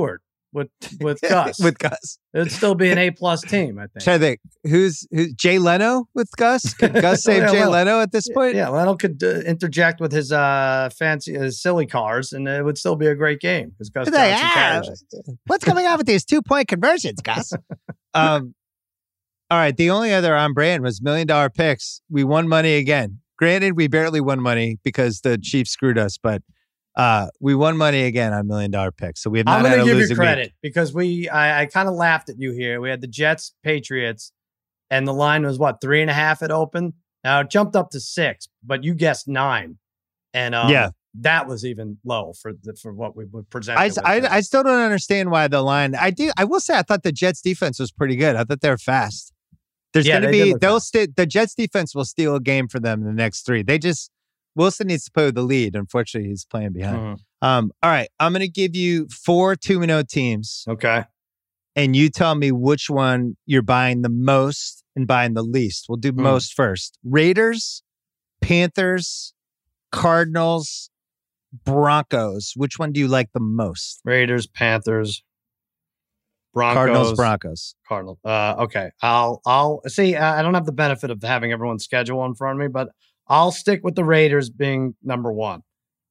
with Gus. With Gus. It'd still be an A+ team, I think. Try to think. Who's Jay Leno with Gus? Could Gus save Jay Leno at this point? Yeah, Leno could interject with his silly cars, and it would still be a great game because Gus Johnson carries it. What's coming on with these 2-point conversions, Gus? All right. The only other on brand was $1 million picks. We won money again. Granted, we barely won money because the Chiefs screwed us, but we won money again on $1 million picks. So we have not had a losing week. I'm going to give you credit because I kind of laughed at you here. We had the Jets, Patriots, and the line was 3.5 at open. Now it jumped up to 6, but you guessed 9. And that was even low for what we would present. I still don't understand why the line. I will say I thought the Jets defense was pretty good. I thought they were fast. There's going to be the Jets defense will steal a game for them in the next 3. Wilson needs to play with the lead. Unfortunately, he's playing behind. All right. I'm going to give you 4 2-0 teams. Okay. And you tell me which one you're buying the most and buying the least. We'll do most first. Raiders, Panthers, Cardinals, Broncos. Which one do you like the most? Raiders, Panthers, Broncos. Cardinals. Okay. I'll see. I don't have the benefit of having everyone's schedule in front of me, but I'll stick with the Raiders being number 1.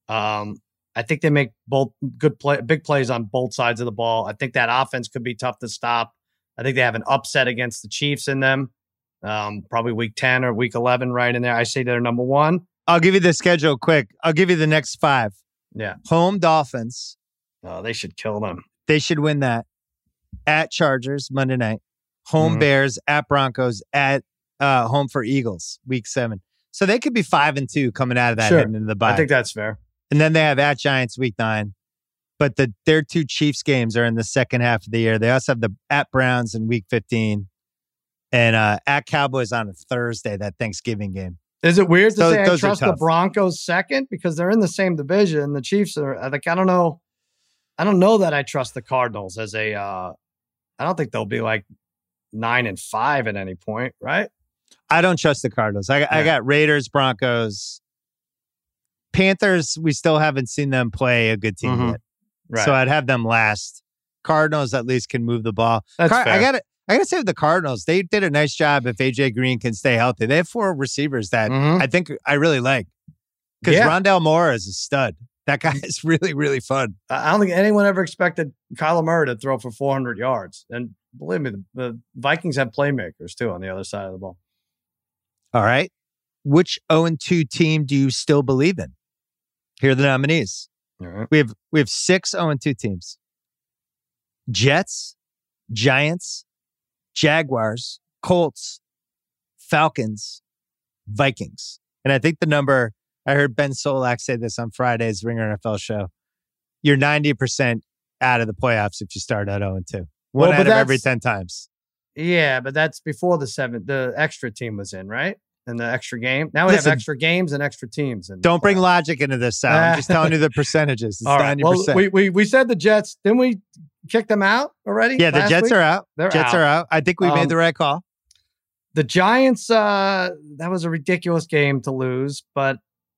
I think they make both big plays on both sides of the ball. I think that offense could be tough to stop. I think they have an upset against the Chiefs in them. Probably week 10 or week 11 right in there. I say they're number 1. I'll give you the schedule quick. I'll give you the next 5. Yeah. Home Dolphins. Oh, they should kill them. They should win that. At Chargers, Monday night. Home Bears, at Broncos, at home for Eagles, week 7. So they could be 5-2 coming out of that heading into the bye. I think that's fair. And then they have at Giants week 9. But their 2 Chiefs games are in the second half of the year. They also have the at Browns in week 15. And at Cowboys on a Thursday, that Thanksgiving game. Is it weird to say I trust the Broncos second? Because they're in the same division. The Chiefs are like, I don't know that I trust the Cardinals as a I don't think they'll be like 9-5 at any point, right? I don't trust the Cardinals. I got Raiders, Broncos, Panthers. We still haven't seen them play a good team yet, right. So I'd have them last. Cardinals at least can move the ball. That's fair. I gotta say with the Cardinals, they did a nice job. If AJ Green can stay healthy, they have 4 receivers that I think I really like. Because Rondale Moore is a stud. That guy is really, really fun. I don't think anyone ever expected Kyler Murray to throw for 400 yards. And believe me, the Vikings have playmakers too on the other side of the ball. All right. Which 0-2 team do you still believe in? Here are the nominees. All right. We have 6 0-2 teams. Jets, Giants, Jaguars, Colts, Falcons, Vikings. And I think the number, I heard Ben Solak say this on Friday's Ringer NFL show. You're 90% out of the playoffs if you start at 0-2. One out of every 10 times. Yeah, but that's before the extra team was in, right? And the extra game. Now we have extra games and extra teams. Don't bring logic into this, Sal. I'm just telling you the percentages. It's all right. 90%. Well, we said the Jets. Didn't we kick them out already? Yeah, the Jets are out. Jets are out. I think we made the right call. The Giants, that was a ridiculous game to lose, but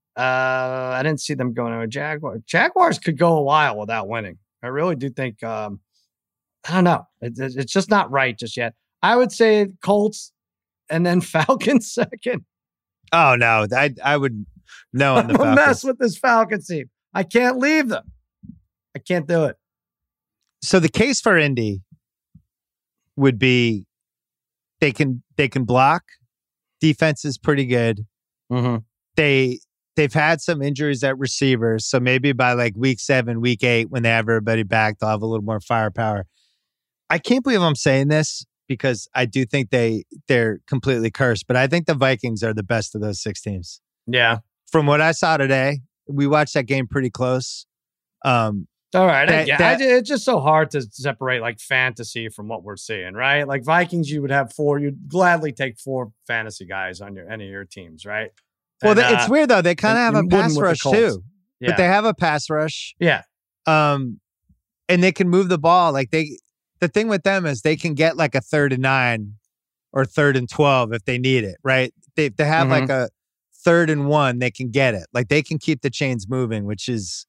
I didn't see them going to a Jaguars. Jaguars could go a while without winning. I really do think, I don't know. It's just not right just yet. I would say Colts and then Falcons second. Oh, no. I would no on the Falcons. Mess with this Falcons team. I can't leave them. I can't do it. So the case for Indy would be they can block. Defense is pretty good. Mm-hmm. They've had some injuries at receivers, so maybe by like week 7, week 8, when they have everybody back, they'll have a little more firepower. I can't believe I'm saying this because I do think they're completely cursed, but I think the Vikings are the best of those 6 teams. Yeah. From what I saw today, we watched that game pretty close. All right. It's just so hard to separate like fantasy from what we're seeing, right? Like Vikings, you would have 4. You'd gladly take 4 fantasy guys on any of your teams, right? Well, it's weird though. They kind of have a pass rush too, but they have a pass rush. Yeah. And they can move the ball. Like the thing with them is they can get like a 3rd and 9 or 3rd and 12 if they need it, right? They have like a 3rd and 1, they can get it. Like they can keep the chains moving, which is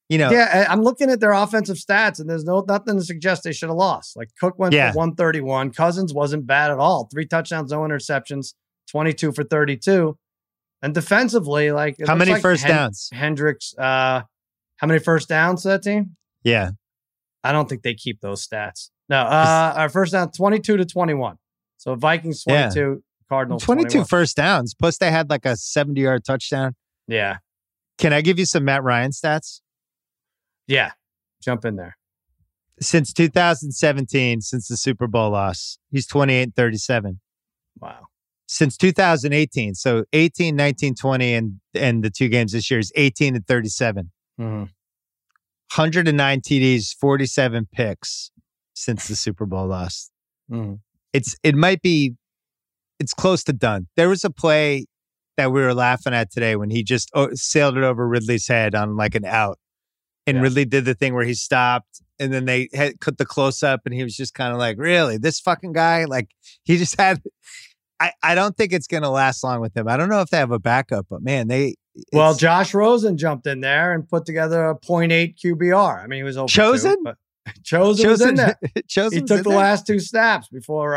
Yeah, I'm looking at their offensive stats, and there's nothing to suggest they should have lost. Like Cook went for 131. Cousins wasn't bad at all. 3 touchdowns, no interceptions, 22 for 32. And defensively, like how many first downs? Hendricks, how many first downs to that team? Yeah. I don't think they keep those stats. No, our first down 22 to 21. So Vikings 22, Cardinals 22 21. first downs. Plus they had like a 70-yard touchdown. Yeah. Can I give you some Matt Ryan stats? Yeah. Jump in there. Since 2017, since the Super Bowl loss, he's 28-37. Wow. Since 2018, so 18, 19, 20, and the 2 games this year is 18-37. Mm-hmm. 109 TDs, 47 picks since the Super Bowl loss. Mm-hmm. It's close to done. There was a play that we were laughing at today when he just sailed it over Ridley's head on like an out. And Ridley did the thing where he stopped and then they cut the close up and he was just kind of like, really, this fucking guy? Like he just had, I don't think it's going to last long with him. I don't know if they have a backup, but man, well, Josh Rosen jumped in there and put together a 0.8 QBR. I mean, he was over Chosen? but Chosen was in there. He took the last 2 snaps before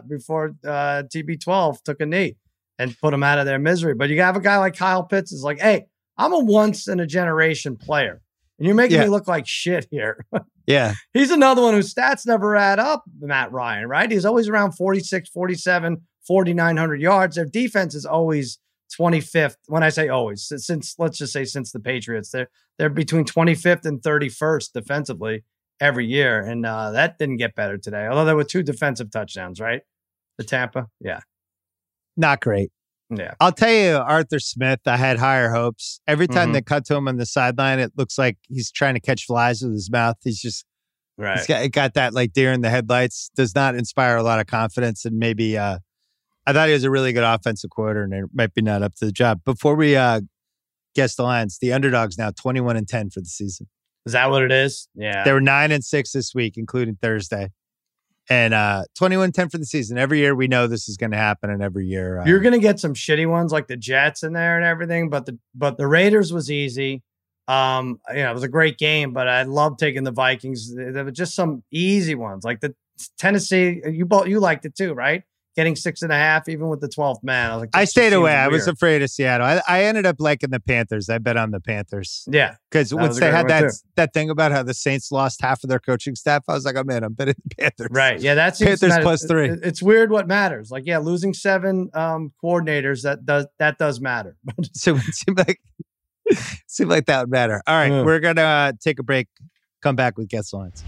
TB12 took a knee and put him out of their misery. But you have a guy like Kyle Pitts is like, hey, I'm a once in a generation player. And you're making me look like shit here. Yeah. He's another one whose stats never add up, Matt Ryan, right? He's always around 46, 47, 4,900 yards. Their defense is always 25th. When I say always, let's just say since the Patriots, they're between 25th and 31st defensively every year. And that didn't get better today. Although there were 2 defensive touchdowns, right? The Tampa. Yeah. Not great. Yeah. I'll tell you, Arthur Smith, I had higher hopes. Every time they cut to him on the sideline, it looks like he's trying to catch flies with his mouth. He's just, he's got that like deer in the headlights. Does not inspire a lot of confidence. And maybe, I thought he was a really good offensive coordinator. Might be not up to the job. Before we guess the lines, the underdog's now 21-10 for the season. Is that what it is? Yeah. They were 9-6 this week, including Thursday. And 21-10 for the season. Every year we know this is going to happen, and every year you're going to get some shitty ones like the Jets in there and everything. But the Raiders was easy. It was a great game, but I love taking the Vikings. There were just some easy ones like the Tennessee. You liked it too, right? Getting 6.5, even with the 12th man. I was like, I stayed away. I was afraid of Seattle. I ended up liking the Panthers. I bet on the Panthers. Yeah. Because once they had that thing about how the Saints lost half of their coaching staff, I was like, oh man, I'm betting the Panthers. Right. Yeah. That's Panthers +3. It's weird what matters. Like, yeah, losing 7 coordinators, that does matter. So it seemed like that would matter. All right. We're going to take a break, come back with Guest Lines.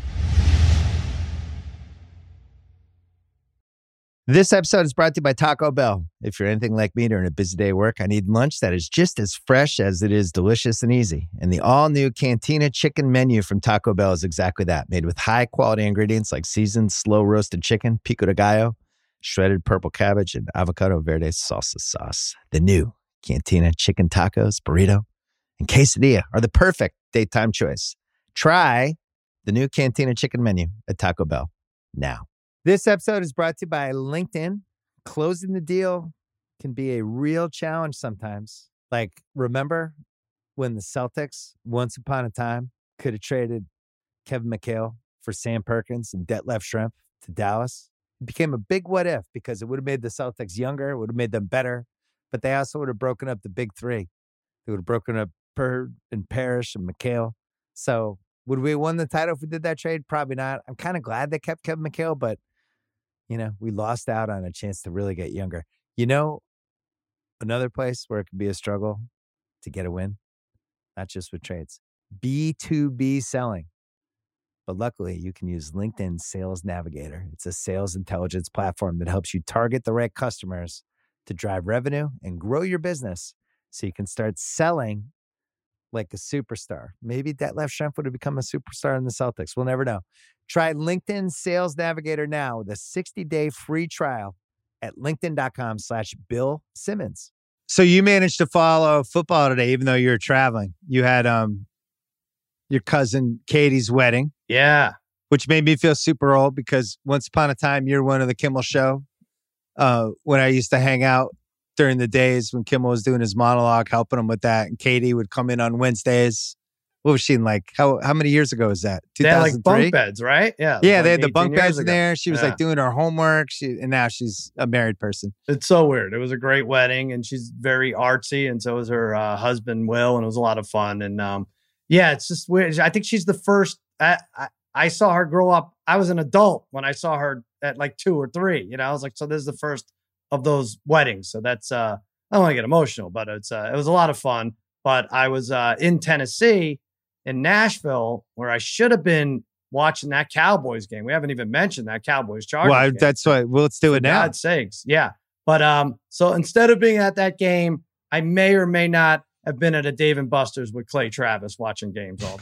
This episode is brought to you by Taco Bell. If you're anything like me during a busy day at work, I need lunch that is just as fresh as it is delicious and easy. And the all-new Cantina chicken menu from Taco Bell is exactly that, made with high-quality ingredients like seasoned, slow-roasted chicken, pico de gallo, shredded purple cabbage, and avocado verde salsa sauce. The new Cantina chicken tacos, burrito, and quesadilla are the perfect daytime choice. Try the new Cantina chicken menu at Taco Bell now. This episode is brought to you by LinkedIn. Closing the deal can be a real challenge sometimes. Like, remember when the Celtics, once upon a time, could have traded Kevin McHale for Sam Perkins and Detlef Schrempf to Dallas? It became a big what if because it would have made the Celtics younger, it would have made them better, but they also would have broken up the big 3. They would have broken up Bird and Parrish and McHale. So would we have won the title if we did that trade? Probably not. I'm kind of glad they kept Kevin McHale, but we lost out on a chance to really get younger. Another place where it can be a struggle to get a win, not just with trades, B2B selling. But luckily, you can use LinkedIn Sales Navigator. It's a sales intelligence platform that helps you target the right customers to drive revenue and grow your business so you can start selling like a superstar. Maybe Detlef Schrempf would have become a superstar in the Celtics. We'll never know. Try LinkedIn Sales Navigator now with a 60-day free trial at linkedin.com/Bill Simmons. So you managed to follow football today, even though you were traveling. You had your cousin Katie's wedding. Yeah. Which made me feel super old because once upon a time, you're one of the Kimmel Show. When I used to hang out during the days when Kimmel was doing his monologue, helping him with that. And Katie would come in on Wednesdays what was she in, like, how many years ago was that? 2003? They had like bunk beds, right? Yeah. Yeah, like they had the bunk beds in ago. there. She was like doing her homework. And now she's a married person. It's so weird. It was a great wedding, and she's very artsy, and so was her husband, Will, and it was a lot of fun. And it's just weird. I think she's the first. I saw her grow up. I was an adult when I saw her at like 2 or 3. You know, I was like, so this is the first of those weddings. So that's I don't want to get emotional, but it was a lot of fun. But I was in Tennessee, in Nashville, where I should have been watching that Cowboys game. We haven't even mentioned that Cowboys-Chargers game. That's why. Well, let's do it now. For God's sakes. Yeah. But so instead of being at that game, I may or may not have been at a Dave & Buster's with Clay Travis watching games all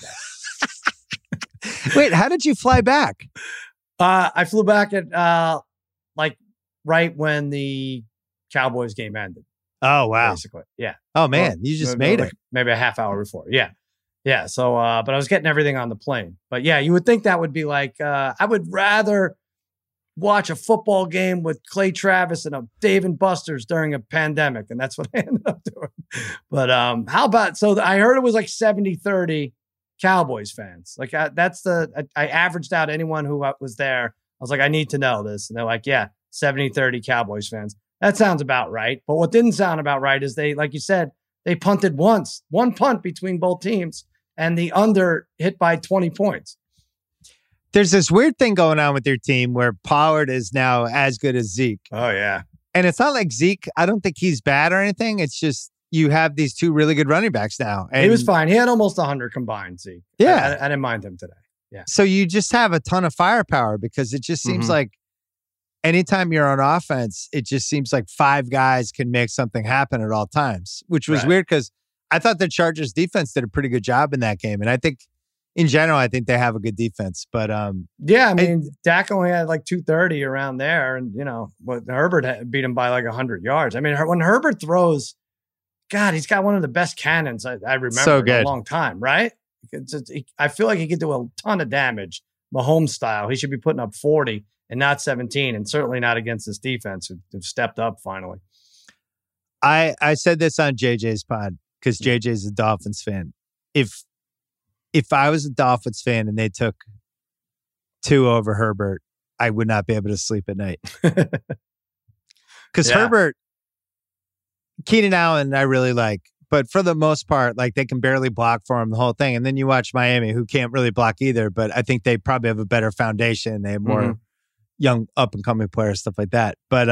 day. Wait, how did you fly back? I flew back at like right when the Cowboys game ended. Oh, wow. Basically. Yeah. Oh, man. You just made it. Maybe a half hour before. Yeah. Yeah. So, but I was getting everything on the plane. But yeah, you would think that would be like, I would rather watch a football game with Clay Travis and a Dave & Buster's during a pandemic. And that's what I ended up doing. But how about, so I heard it was like 70-30 Cowboys fans. Like I averaged out anyone who was there. I was like, I need to know this. And they're like, yeah, 70-30 Cowboys fans. That sounds about right. But what didn't sound about right is they, like you said, they punted one punt between both teams, and the under hit by 20 points. There's this weird thing going on with your team where Pollard is now as good as Zeke. Oh, yeah. And it's not like Zeke, I don't think he's bad or anything. It's just you have these 2 really good running backs now. And he was fine. He had almost 100 combined, Zeke. Yeah. I didn't mind him today. Yeah. So you just have a ton of firepower because it just seems like anytime you're on offense, it just seems like 5 guys can make something happen at all times, which was weird because I thought the Chargers defense did a pretty good job in that game. And I think in general, I think they have a good defense. But yeah, I mean, Dak only had like 230 around there. And, you know, but Herbert beat him by like 100 yards. I mean, when Herbert throws, God, he's got one of the best cannons I remember in a long time, right? I feel like he could do a ton of damage, Mahomes style. He should be putting up 40. And not 17, and certainly not against this defense who've stepped up finally. I said this on JJ's pod because JJ's a Dolphins fan. If I was a Dolphins fan and they took 2 over Herbert, I would not be able to sleep at night. Because Herbert, Keenan Allen, I really like. But for the most part, like they can barely block for him the whole thing. And then you watch Miami, who can't really block either. But I think they probably have a better foundation. They have more young up and coming players, stuff like that. But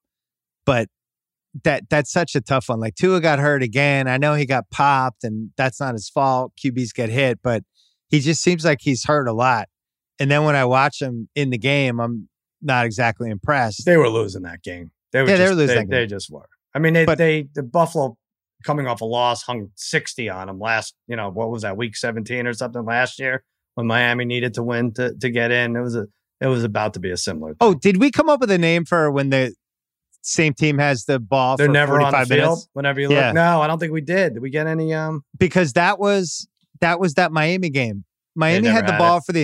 that's such a tough one. Like Tua got hurt again. I know he got popped, and that's not his fault. QBs get hit, but he just seems like he's hurt a lot. And then when I watch him in the game, I'm not exactly impressed. They were losing that game. They were losing that game. They just were. I mean, the Buffalo coming off a loss hung 60 on them last. You know, what was that, week 17 or something last year when Miami needed to win to get in. It was about to be a similar thing. Oh, did we come up with a name for when the same team has the ball for 45 minutes? They're never on the field whenever you look. No, I don't think we did. Did we get any? Because that was that Miami game. Miami had the ball for the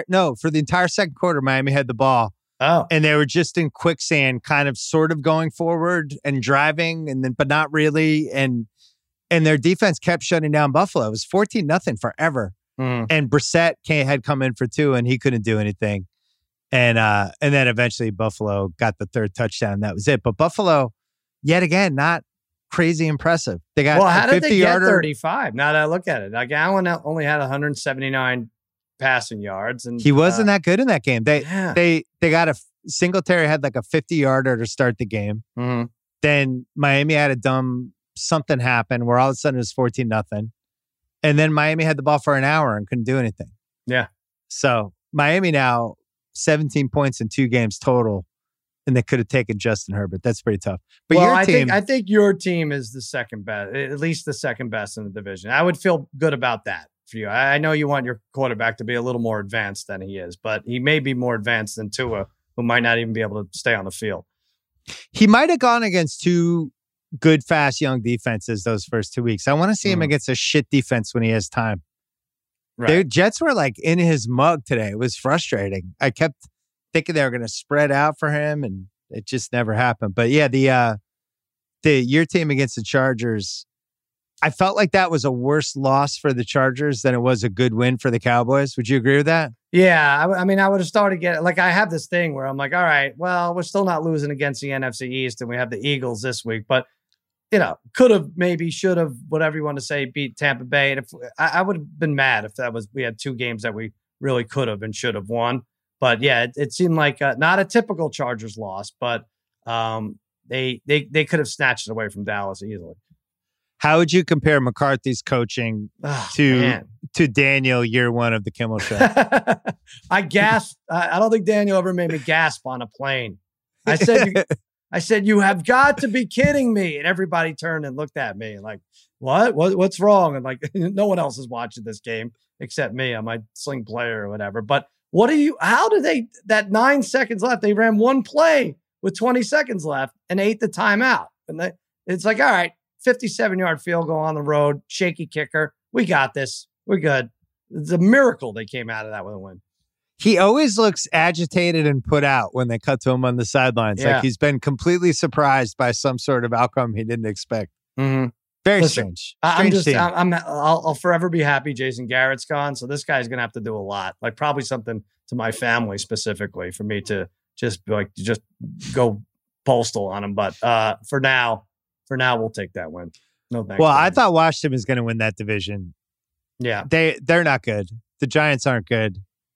entire second quarter. Miami had the ball. Oh. And they were just in quicksand, kind of sort of going forward and driving, but not really. And their defense kept shutting down Buffalo. It was 14-0 forever. And Brissett had come in for 2 and he couldn't do anything. And then eventually Buffalo got the 3rd touchdown. That was it. But Buffalo, yet again, not crazy impressive. They got how did they get 35? Now that I look at it, like Allen only had 179 passing yards, and he wasn't that good in that game. They got Singletary had like a 50-yarder to start the game. Then Miami had a dumb something happen where all of a sudden it was 14-0, and then Miami had the ball for an hour and couldn't do anything. Yeah. So Miami now 17 points in 2 games total, and they could have taken Justin Herbert. That's pretty tough. But I think your team is the second best, at least the second best in the division. I would feel good about that for you. I know you want your quarterback to be a little more advanced than he is, but he may be more advanced than Tua, who might not even be able to stay on the field. He might have gone against 2 good, fast, young defenses those first 2 weeks. I want to see him against a shit defense when he has time. Right. The Jets were like in his mug today. It was frustrating. I kept thinking they were going to spread out for him, and it just never happened. But yeah, your team against the Chargers, I felt like that was a worse loss for the Chargers than it was a good win for the Cowboys. Would you agree with that? Yeah. I mean, I would have started getting, like, I have this thing where I'm like, all right, well, we're still not losing against the NFC East, and we have the Eagles this week, but could have, maybe should have, whatever you want to say, beat Tampa Bay. And if I would have been mad if we had 2 games that we really could have and should have won. But yeah, it seemed like not a typical Chargers loss, but they could have snatched it away from Dallas easily. How would you compare McCarthy's coaching to Daniel year 1 of the Kimmel Show? I gasped. I don't think Daniel ever made me gasp on a plane. I said, you have got to be kidding me. And everybody turned and looked at me and like, what's wrong? And like, no one else is watching this game except me on my sling player or whatever. But how did they, that 9 seconds left, they ran one play with 20 seconds left and ate the timeout. And it's like, all right, 57-yard field goal on the road, shaky kicker. We got this. We're good. It's a miracle they came out of that with a win. He always looks agitated and put out when they cut to him on the sidelines. Yeah. Like he's been completely surprised by some sort of outcome he didn't expect. Mm-hmm. Very strange. I'll forever be happy Jason Garrett's gone. So this guy's going to have to do a lot, like probably something to my family specifically for me to just go postal on him. But for now, we'll take that win. No thanks. Well, I thought Washington was going to win that division. Yeah. They're not good. The Giants aren't good.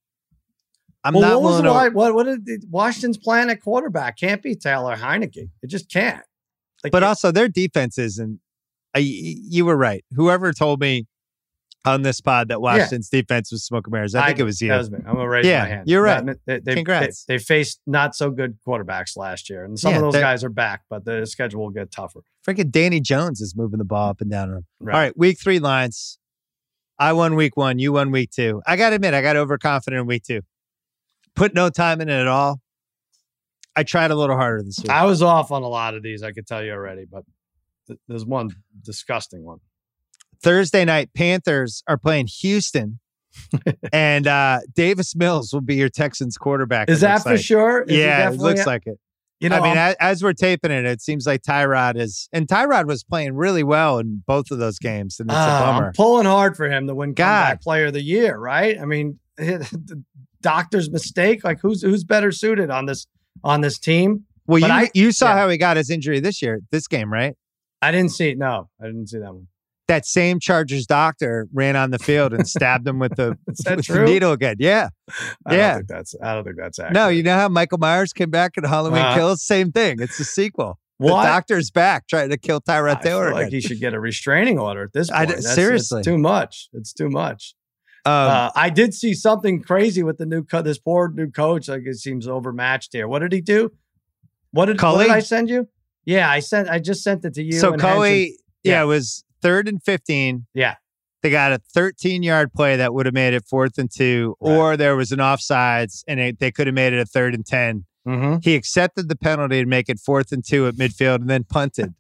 What did Washington's plan at quarterback? Can't be Taylor Heineke. It just can't. But also their defense isn't. You were right. Whoever told me on this pod that Washington's defense was smoke and mirrors, I think it was you. That was me. I'm gonna raise my hand. You're right. Congrats. They faced not so good quarterbacks last year, and some of those guys are back, but the schedule will get tougher. Freaking Danny Jones is moving the ball up and down on him. Right. All right, week 3 lines. I won week 1. You won week 2. I got to admit, I got overconfident in week 2. Put no time in it at all. I tried a little harder this week. I was off on a lot of these, I could tell you already, but there's one disgusting one. Thursday night, Panthers are playing Houston, and Davis Mills will be your Texans quarterback. Is that for sure? It looks like it. As we're taping it, it seems like Tyrod was playing really well in both of those games, and it's a bummer. I'm pulling hard for him to win comeback player of the year, right? I mean, the doctor's mistake. Like who's better suited on this team? Well, you saw how he got his injury this game, right? I didn't see it. No, I didn't see that one. That same Chargers doctor ran on the field and stabbed him with the needle again. Yeah. I don't think that's accurate. No, you know how Michael Myers came back in Halloween Kills? Same thing. It's a sequel. What? The doctor's back trying to kill Tyrod Taylor. I feel like he should get a restraining order at this point. Seriously. It's too much. It's too much. I did see something crazy with this poor new coach. Like it seems overmatched here. What did he do? What did I send you? Yeah, I just sent it to you. So Cully, it was 3rd and 15. Yeah. They got a 13-yard play that would have made it 4th and 2, or there was an offsides and they could have made it a 3rd and 10. Mm-hmm. He accepted the penalty to make it 4th and 2 at midfield and then punted.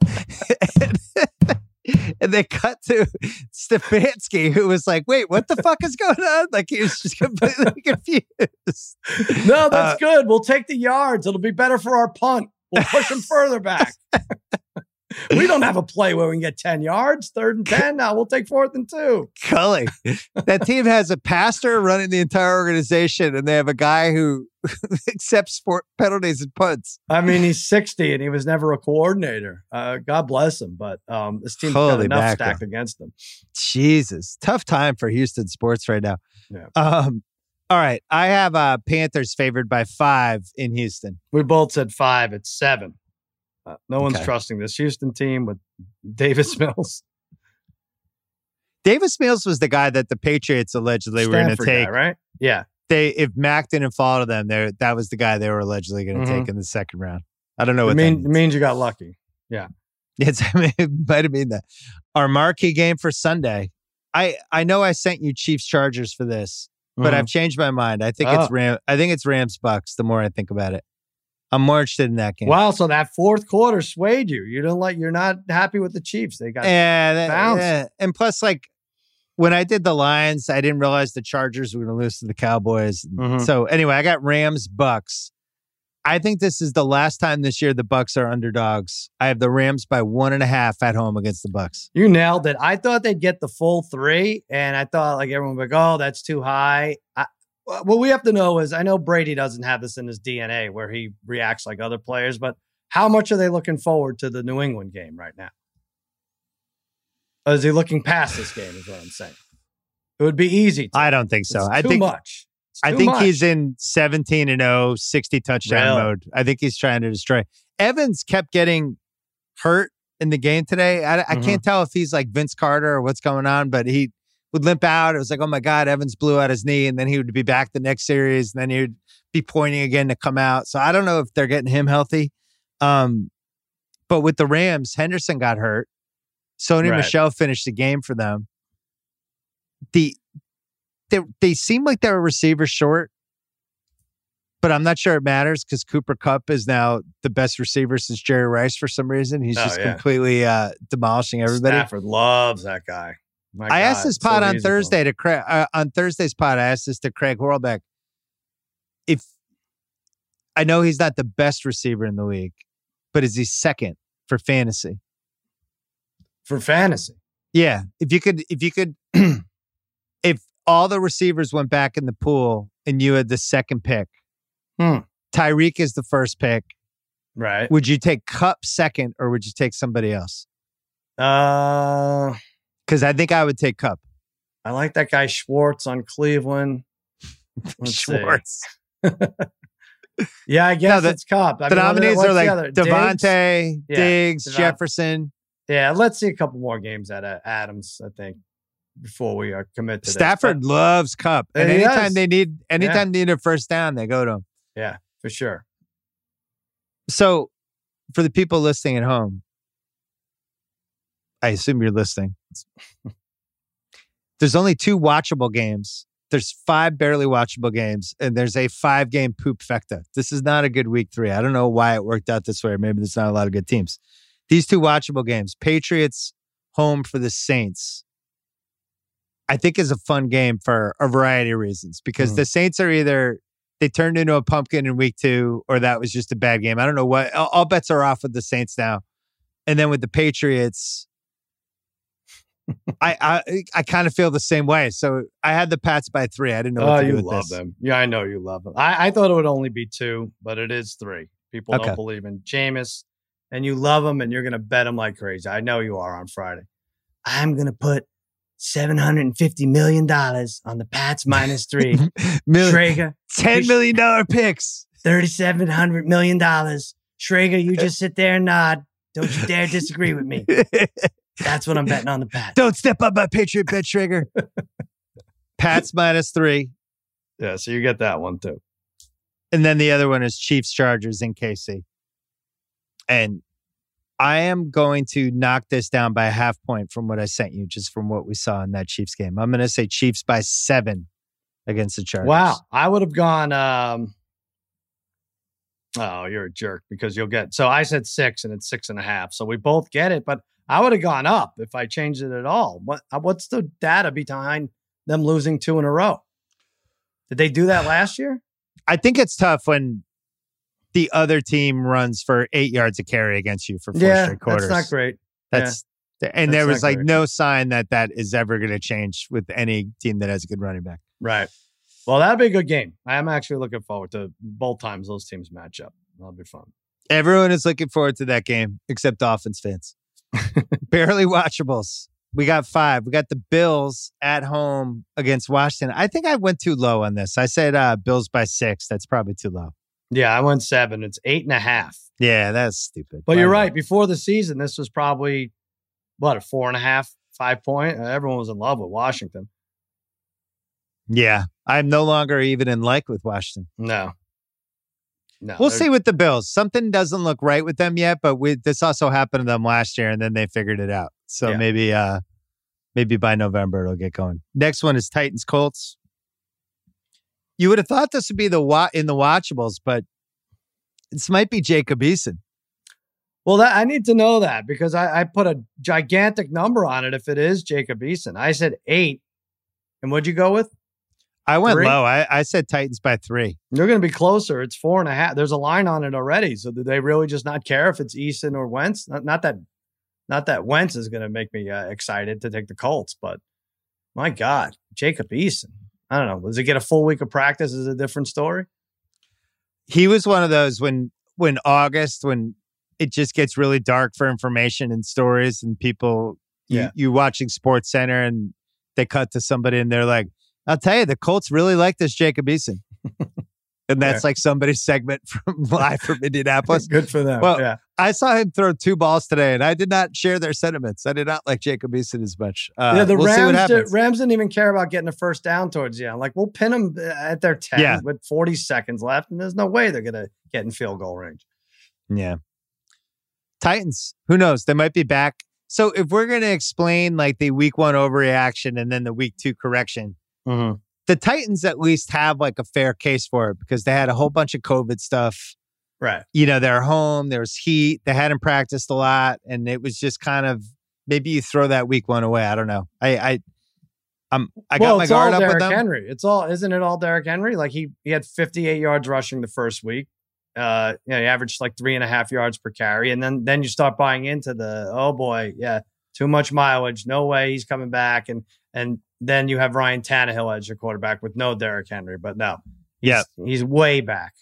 And they cut to Stefanski, who was like, wait, what the fuck is going on? Like, he was just completely confused. No, that's good. We'll take the yards. It'll be better for our punt. We'll push them further back. We don't have a play where we can get 10 yards, 3rd and 10. Now we'll take 4th and 2. Cully. That team has a pastor running the entire organization, and they have a guy who accepts penalties and punts. I mean, he's 60 and he was never a coordinator. God bless him. But this team's got enough stacked against them. Jesus. Tough time for Houston sports right now. Yeah. All right. I have Panthers favored by 5 in Houston. We both said 5. It's 7. No one's trusting this Houston team with Davis Mills. Davis Mills was the guy that the Patriots allegedly were going to take. Guy, right? Yeah. If Mac didn't fall to them, that was the guy they were allegedly going to take in the second round. I don't know what that means. It means you got lucky. Yeah. It might have been that. Our marquee game for Sunday. I know I sent you Chiefs Chargers for this, but I've changed my mind. I think it's Rams Bucks. The more I think about it, I'm more interested in that game. Wow, so that 4th quarter swayed you. You're not happy with the Chiefs. They got bounced. Yeah. And plus, like when I did the lines, I didn't realize the Chargers were going to lose to the Cowboys. So anyway, I got Rams Bucks. I think this is the last time this year the Bucs are underdogs. I have the Rams by 1.5 at home against the Bucs. You nailed it. I thought they'd get the full 3, and I thought like everyone would be like, oh, that's too high. What we have to know is, I know Brady doesn't have this in his DNA where he reacts like other players, but how much are they looking forward to the New England game right now? Or is he looking past this game is what I'm saying. It would be easy. I don't think so. I think much. I think he's in 17-0, 60 touchdown mode. I think he's trying to destroy. Evans kept getting hurt in the game today. I can't tell if he's like Vince Carter or what's going on, but he would limp out. It was like, oh my God, Evans blew out his knee, and then he would be back the next series, and then he would be pointing again to come out. So I don't know if they're getting him healthy. But with the Rams, Henderson got hurt. Sony Michel finished the game for them. They seem like they're a receiver short, but I'm not sure it matters because Cooper Kupp is now the best receiver since Jerry Rice for some reason. He's completely demolishing everybody. Stafford loves that guy. I asked this pod on Thursday to Craig. On Thursday's pod, I asked this to Craig Horlbeck. If I know he's not the best receiver in the league, but is he second for fantasy? For fantasy, yeah. If you could, if all the receivers went back in the pool and you had the second pick, Tyreek is the first pick, right? Would you take Kupp second, or would you take somebody else? Because I think I would take Kupp. I like that guy Schwartz on Cleveland. Schwartz. Yeah, I guess it's Kupp. The nominees are like Devontae, Diggs, Jefferson. Yeah, let's see a couple more games at Adams, I think, before we commit to Stafford loves Kupp. And anytime they need a first down, they go to him. Yeah, for sure. So for the people listening at home, I assume you're listening. There's only 2 watchable games. There's 5 barely watchable games, and there's a 5-game poop-fecta. This is not a good week 3. I don't know why it worked out this way. Maybe there's not a lot of good teams. These 2 watchable games, Patriots home for the Saints, I think is a fun game for a variety of reasons, because the Saints are either they turned into a pumpkin in week 2, or that was just a bad game. I don't know what. All bets are off with the Saints now. And then with the Patriots, I kind of feel the same way. So I had the Pats by 3. I didn't know what to do with this. You love them. Yeah, I know you love them. I thought it would only be 2, but it is 3. People don't believe in Jameis, and you love them, and you're going to bet them like crazy. I know you are on Friday. I'm going to put $750 million on the Pats minus 3. Schrager. $10 million picks. $3,700 million. Schrager, you just sit there and nod. Don't you dare disagree with me. That's what I'm betting on the Pats. Don't step up my Patriot bet, Schrager. Pats minus 3. Yeah, so you get that one too. And then the other one is Chiefs Chargers in KC. And I am going to knock this down by a half point from what I sent you, just from what we saw in that Chiefs game. I'm going to say Chiefs by 7 against the Chargers. Wow. I would have gone, oh, you're a jerk because you'll get, so I said 6 and it's 6.5. So we both get it, but I would have gone up if I changed it at all. What's the data behind them losing 2 in a row? Did they do that last year? I think it's tough when the other team runs for 8 yards a carry against you for 4 straight quarters. That's not great. There was like no sign that is ever going to change with any team that has a good running back. Right. Well, that'll be a good game. I am actually looking forward to both times those teams match up. That'll be fun. Everyone is looking forward to that game except Dolphins fans. Barely watchables. We got 5. We got the Bills at home against Washington. I think I went too low on this. I said Bills by 6. That's probably too low. Yeah, I went 7. It's 8.5. Yeah, that's stupid. But you're right. Before the season, this was probably, a 4.5, 5 point? Everyone was in love with Washington. Yeah, I'm no longer even in like with Washington. No, we'll see with the Bills. Something doesn't look right with them yet, but this also happened to them last year, and then they figured it out. So maybe by November it'll get going. Next one is Titans Colts. You would have thought this would be in the watchables, but this might be Jacob Eason. Well, I need to know that because I put a gigantic number on it if it is Jacob Eason. I said 8. And what'd you go with? I went low. I said Titans by 3. They're going to be closer. It's 4.5. There's a line on it already. So do they really just not care if it's Eason or Wentz? Not that Wentz is going to make me excited to take the Colts, but my God, Jacob Eason. I don't know. Does he get a full week of practice? Is a different story. He was one of those when August, when it just gets really dark for information and stories, and people, you watching Sports Center, and they cut to somebody and they're like, I'll tell you, the Colts really like this Jacob Eason. And that's like somebody's segment from live from Indianapolis. Good for them. Well, I saw him throw 2 balls today, and I did not share their sentiments. I did not like Jacob Eason as much. The Rams didn't even care about getting a first down towards the end. Like, we'll pin them at their 10 with 40 seconds left, and there's no way they're going to get in field goal range. Yeah. Titans, who knows? They might be back. So if we're going to explain like the week 1 overreaction and then the week 2 correction, the Titans at least have like a fair case for it because they had a whole bunch of COVID stuff. Right. They're home. There was heat. They hadn't practiced a lot. And it was just kind of, maybe you throw that week 1 away. I don't know. I got my guard up with them. Henry. Isn't it all Derrick Henry? Like he had 58 yards rushing the first week. He averaged like 3.5 yards per carry. And then you start buying into oh boy, too much mileage. No way he's coming back. And then you have Ryan Tannehill as your quarterback with no Derrick Henry. But no, he's way back.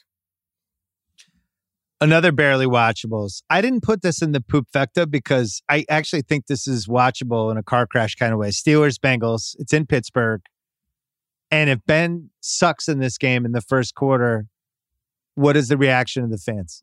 Another barely watchables. I didn't put this in the poopfecta because I actually think this is watchable in a car crash kind of way. Steelers, Bengals. It's in Pittsburgh. And if Ben sucks in this game in the first quarter, what is the reaction of the fans?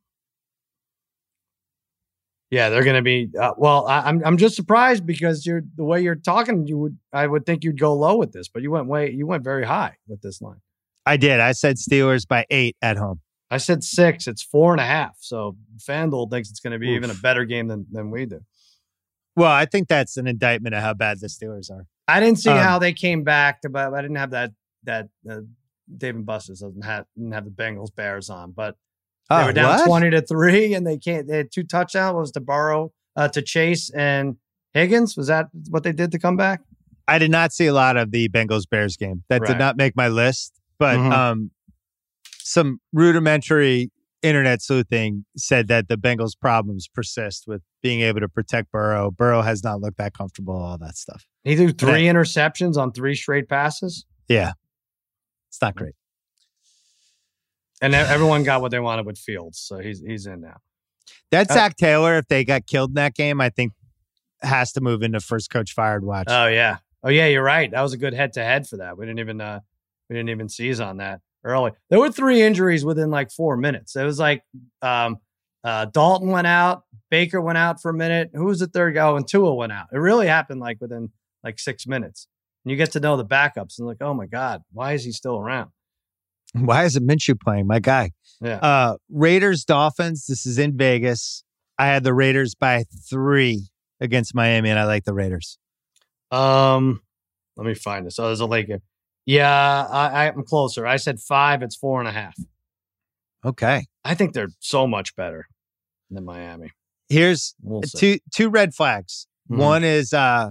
Yeah, they're going to be. I'm just surprised because the way you're talking, I would think you'd go low with this, but you went very high with this line. I did. I said Steelers by 8 at home. I said 6. It's 4.5. So FanDuel thinks it's going to be even a better game than we do. Well, I think that's an indictment of how bad the Steelers are. I didn't see how they came back, but I didn't have that Dave and Buster's didn't have the Bengals Bears on, but they were down 20-3, and they had 2 touchdowns. Was to Burrow, to Chase and Higgins. Was that what they did to come back? I did not see a lot of the Bengals Bears game. That did not make my list, but some rudimentary internet sleuthing said that the Bengals' problems persist with being able to protect Burrow. Burrow has not looked that comfortable, all that stuff. He threw 3 interceptions on 3 straight passes. Yeah. It's not great. And everyone got what they wanted with Fields, so he's in now. That Zach Taylor, if they got killed in that game, I think has to move into first coach fired watch. Oh yeah, you're right. That was a good head-to-head for that. We didn't even seize on that early. There were 3 injuries within like 4 minutes. It was like Dalton went out, Baker went out for a minute. Who was the third guy? And Tua went out. It really happened like within like 6 minutes. And you get to know the backups and like, oh my God, why is he still around? Why isn't Minshew playing? My guy. Yeah. Raiders, Dolphins. This is in Vegas. I had the Raiders by 3 against Miami, and I like the Raiders. Let me find this. Oh, there's a late game. Yeah, I'm closer. I said 5. It's 4.5. Okay. I think they're so much better than Miami. Here's two red flags. Mm-hmm. One is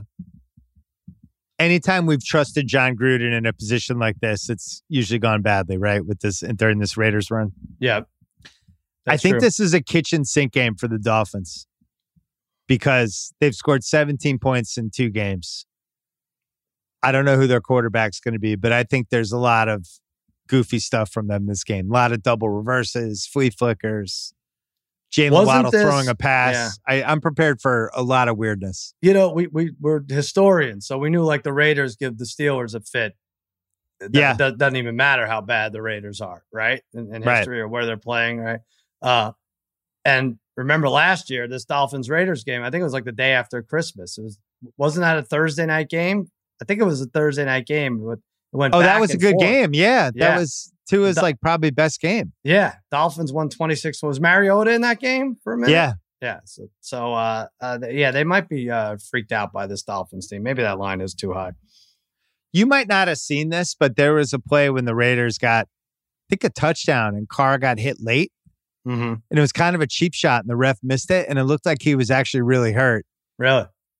anytime we've trusted John Gruden in a position like this, it's usually gone badly, right? With this during this Raiders run. Yeah. I think this is a kitchen sink game for the Dolphins because they've scored 17 points in 2 games. I don't know who their quarterback's going to be, but I think there's a lot of goofy stuff from them this game. A lot of double reverses, flea flickers, Jalen Waddle throwing a pass. Yeah. I'm prepared for a lot of weirdness. We're historians, so we knew like the Raiders give the Steelers a fit. That doesn't even matter how bad the Raiders are, right? In history or where they're playing, right? And remember last year, this Dolphins-Raiders game, I think it was like the day after Christmas. Wasn't that a Thursday night game? I think it was a Thursday night game. It went that was a good game. Yeah. That was Tua's like probably best game. Yeah. Dolphins won 26. Was Mariota in that game for a minute? Yeah. Yeah. So they might be freaked out by this Dolphins team. Maybe that line is too high. You might not have seen this, but there was a play when the Raiders got, I think, a touchdown and Carr got hit late. Mm-hmm. And it was kind of a cheap shot and the ref missed it. And it looked like he was actually really hurt. Really?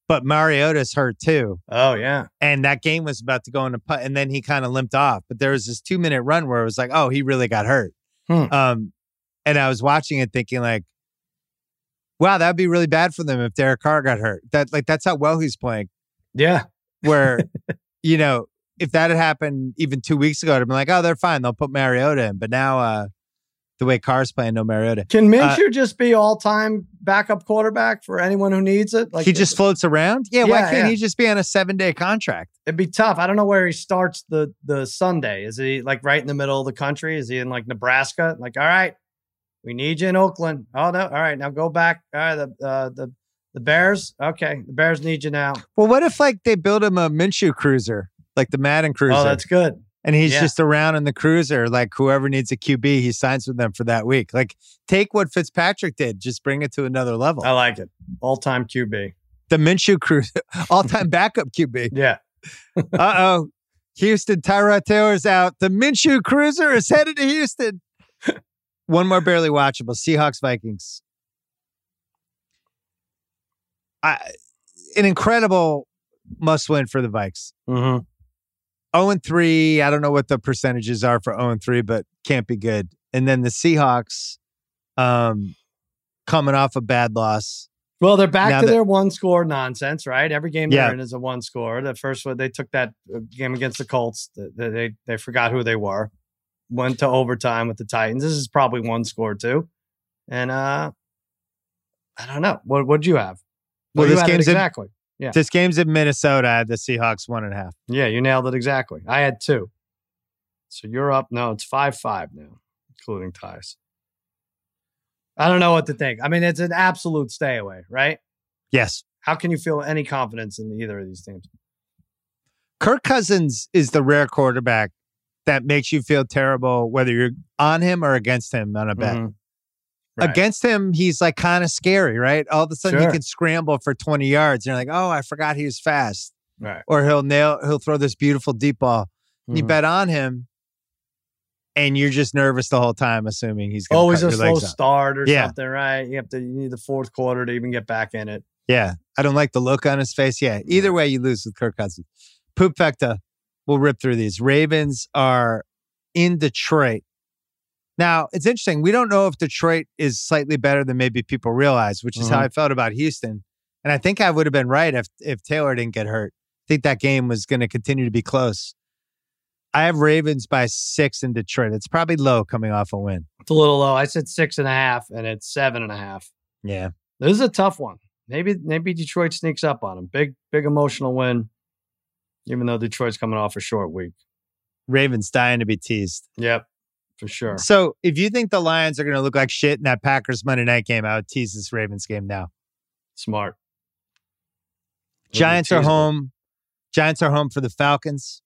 but Mariota's hurt too. Oh, yeah. And that game was about to go into putt, and then he kind of limped off. But there was this 2-minute run where it was like, oh, he really got hurt. And I was watching it thinking like, wow, that'd be really bad for them if Derek Carr got hurt. That's how well he's playing. Yeah. Where, if that had happened even 2 weeks ago, I'd have been like, oh, they're fine. They'll put Mariota in. But now the way Carr's playing, no Mariota. Can Minshew just be all-time backup quarterback for anyone who needs it? Like he just floats around? Yeah, why can't he just be on a 7-day contract? It'd be tough. I don't know where he starts the Sunday. Is he like right in the middle of the country? Is he in like Nebraska? Like, all right, we need you in Oakland. Oh, no. All right, now go back. All right, the Bears? Okay, the Bears need you now. Well, what if like they build him a Minshew cruiser, like the Madden cruiser? Oh, that's good. And he's just around in the cruiser, like whoever needs a QB, he signs with them for that week. Like, take what Fitzpatrick did, just bring it to another level. I like it. All-time QB. The Minshew cruiser, all-time backup QB. Yeah. Uh-oh. Houston, Tyrod Taylor's out. The Minshew cruiser is headed to Houston. One more barely watchable. Seahawks, Vikings. An incredible must-win for the Vikes. 0-3, I don't know what the percentages are for 0-3, but can't be good. And then the Seahawks coming off a bad loss. Well, they're back to their one-score nonsense, right? Every game they're in is a one-score. The first one, they took that game against the Colts. They forgot who they were. Went to overtime with the Titans. This is probably one score, too. And I don't know. What'd you have? Well, this game's exactly. Yeah. This game's in Minnesota. I had the Seahawks 1.5. Yeah, you nailed it exactly. I had 2. So you're up. No, it's 5-5 now, including ties. I don't know what to think. I mean, it's an absolute stay away, right? Yes. How can you feel any confidence in either of these teams? Kirk Cousins is the rare quarterback that makes you feel terrible whether you're on him or against him on a bet. Right. Against him, he's like kind of scary, right? All of a sudden, he can scramble for 20 yards. And you're like, oh, I forgot he was fast. Right. Or he'll throw this beautiful deep ball. You bet on him, and you're just nervous the whole time, assuming he's going to always a slow start or something, right? You need the fourth quarter to even get back in it. Yeah. I don't like the look on his face. Yeah. Either way, you lose with Kirk Cousins. Poop Fecta. We'll rip through these. Ravens are in Detroit. Now, it's interesting. We don't know if Detroit is slightly better than maybe people realize, which is how I felt about Houston. And I think I would have been right if Taylor didn't get hurt. I think that game was going to continue to be close. I have Ravens by 6 in Detroit. It's probably low coming off a win. It's a little low. I said 6.5, and it's 7.5. Yeah. This is a tough one. Maybe Detroit sneaks up on them. Big emotional win, even though Detroit's coming off a short week. Ravens dying to be teased. Yep. For sure. So if you think the Lions are going to look like shit in that Packers Monday night game, I would tease this Ravens game now. Smart. Giants are home. Giants are home for the Falcons.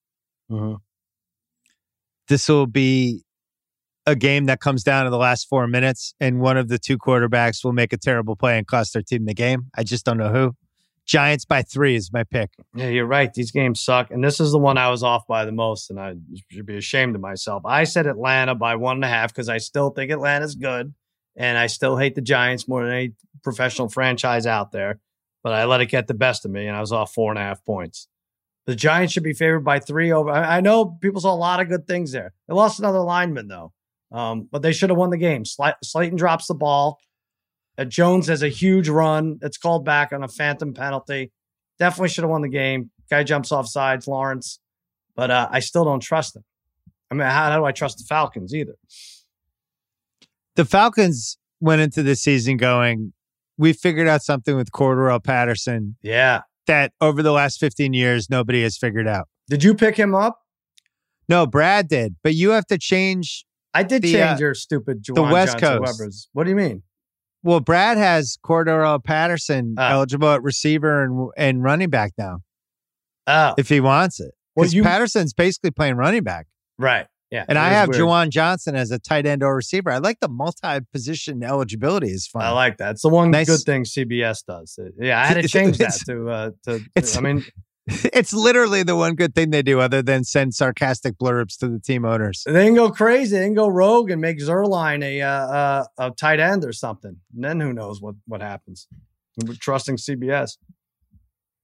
This will be a game that comes down to the last 4 minutes, and one of the two quarterbacks will make a terrible play and cost their team the game. I just don't know who. Giants by 3 is my pick. Yeah, you're right. These games suck. And this is the one I was off by the most, and I should be ashamed of myself. I said Atlanta by 1.5 because I still think Atlanta's good, and I still hate the Giants more than any professional franchise out there. But I let it get the best of me, and I was off 4.5 points. The Giants should be favored by 3 over. I know people saw a lot of good things there. They lost another lineman, though. But they should have won the game. Slayton drops the ball. Jones has a huge run. It's called back on a phantom penalty. Definitely should have won the game. Guy jumps off sides, Lawrence. But I still don't trust him. I mean, how do I trust the Falcons either? The Falcons went into this season going, we figured out something with Cordarrelle Patterson. Yeah. That over the last 15 years, nobody has figured out. Did you pick him up? No, Brad did. But you have to change. I did change your stupid Juwan the West Johnson Coast. Webbers. What do you mean? Well, Brad has Cordarrelle Patterson eligible at receiver and running back now. Oh. If he wants it. Because Patterson's basically playing running back. Right. Yeah. And I have Juwan Johnson as a tight end or receiver. I like the multi-position eligibility is fun. I like that. It's the one good thing CBS does. Yeah, I had to change that to I mean... It's literally the one good thing they do other than send sarcastic blurbs to the team owners. They can go crazy. They can go rogue and make Zerline a tight end or something. And then who knows what happens. We're trusting CBS.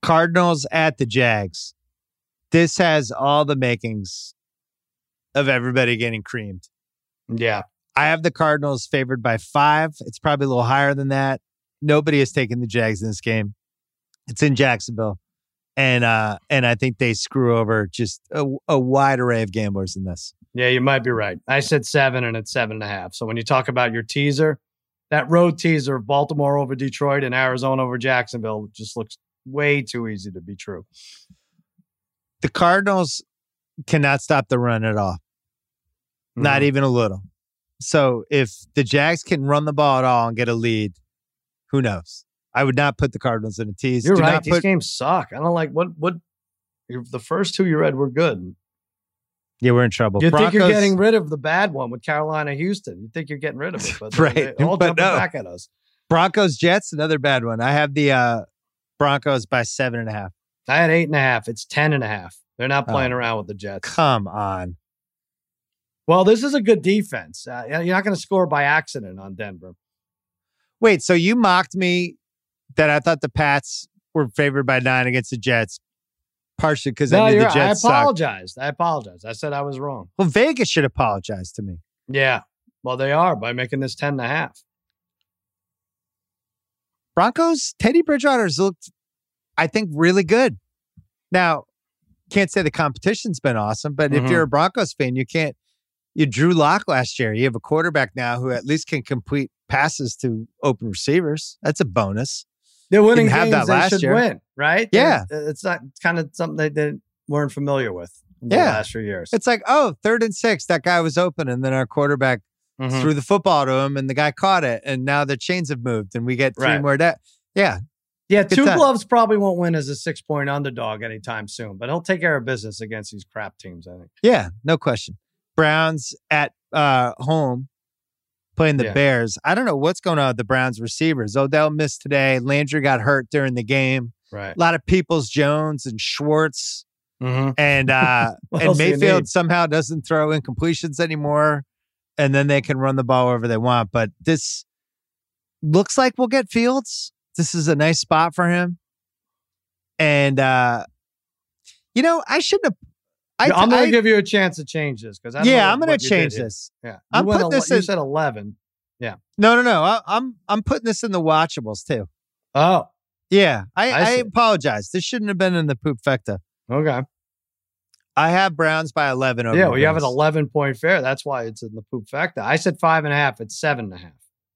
Cardinals at the Jags. This has all the makings of everybody getting creamed. Yeah. I have the Cardinals favored by 5. It's probably a little higher than that. Nobody has taken the Jags in this game. It's in Jacksonville. And I think they screw over just a wide array of gamblers in this. Yeah, you might be right. I said 7 and it's 7.5. So when you talk about your teaser, that road teaser of Baltimore over Detroit and Arizona over Jacksonville just looks way too easy to be true. The Cardinals cannot stop the run at all. Not even a little. So if the Jags can run the ball at all and get a lead, who knows? I would not put the Cardinals in a tease. You're right. These games suck. I don't like what the first two you read were good. Yeah, we're in trouble. You think you're getting rid of the bad one with Carolina, Houston. You think you're getting rid of it, but right. they all jumping back at us. Broncos, Jets, another bad one. I have the Broncos by 7.5. I had 8.5. It's 10.5. They're not playing around with the Jets. Come on. Well, this is a good defense. You're not going to score by accident on Denver. Wait, so you mocked me that I thought the Pats were favored by 9 against the Jets, partially because I knew the Jets I apologized. I apologized. I said I was wrong. Well, Vegas should apologize to me. Yeah. Well, they are by making this 10.5. Broncos, Teddy Bridgewater's looked, I think, really good. Now, can't say the competition's been awesome, but if you're a Broncos fan, you Drew Lock last year. You have a quarterback now who at least can complete passes to open receivers. That's a bonus. They're winning games that they should win, right? Yeah. It's not kind of something they weren't familiar with in the last few years. It's like, 3rd and 6, that guy was open, and then our quarterback threw the football to him, and the guy caught it, and now the chains have moved, and we get 3 more. Yeah. Yeah, Two Gloves probably won't win as a 6-point underdog anytime soon, but he'll take care of business against these crap teams, I think. Yeah, no question. Browns at home playing the Bears. I don't know what's going on with the Browns receivers. Odell missed today. Landry got hurt during the game. Right. A lot of Peoples-Jones and Schwartz. And and Mayfield somehow doesn't throw incompletions anymore. And then they can run the ball wherever they want. But this looks like we'll get Fields. This is a nice spot for him. And, I shouldn't have. I'm going to give you a chance to change this because I'm going to change this. Yeah, I'm putting this. You said 11. Yeah. No. I'm putting this in the watchables too. Oh. Yeah. I apologize. This shouldn't have been in the poop fecta. Okay. I have Browns by 11. Over you have an 11-point fair. That's why it's in the poop fecta. I said 5.5. It's 7.5.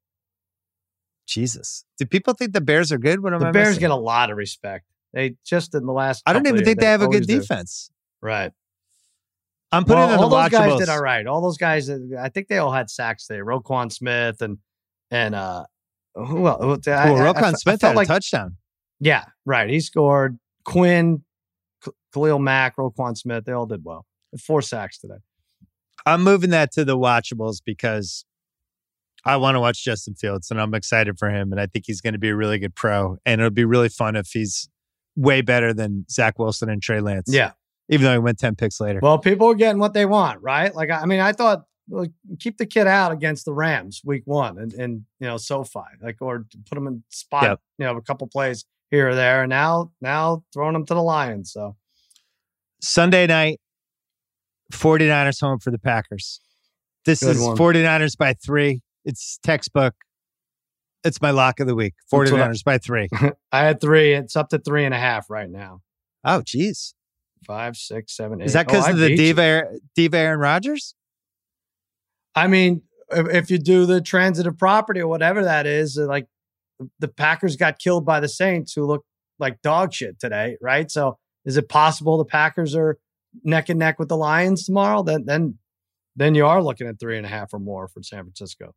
Jesus. Do people think the Bears are good? The Bears get a lot of respect. They just in the last. I don't even think they have a good defense. Right. I'm putting in the watchables. All those guys did all right. All those guys, I think they all had sacks there. Roquan Smith and who else? Roquan Smith had a touchdown. Yeah, right. He scored. Quinn, Khalil Mack, Roquan Smith, they all did well. 4 sacks today. I'm moving that to the watchables because I want to watch Justin Fields and I'm excited for him. And I think he's going to be a really good pro. And it'll be really fun if he's way better than Zach Wilson and Trey Lance. Yeah. Even though he went 10 picks later. Well, people are getting what they want, right? Like, I mean, I thought keep the kid out against the Rams week 1 and SoFi, or put him in spot, a couple plays here or there. And now throwing him to the Lions. So Sunday night, 49ers home for the Packers. This is 49ers by 3. It's textbook. It's my lock of the week. 49ers by 3. I had 3. It's up to 3.5 right now. Oh, geez. 5, 6, 7, 8. Is that because of the Diva Aaron Rodgers? I mean, if you do the transitive property or whatever that is, like the Packers got killed by the Saints who look like dog shit today, right? So is it possible the Packers are neck and neck with the Lions tomorrow? Then you are looking at 3.5 or more for San Francisco.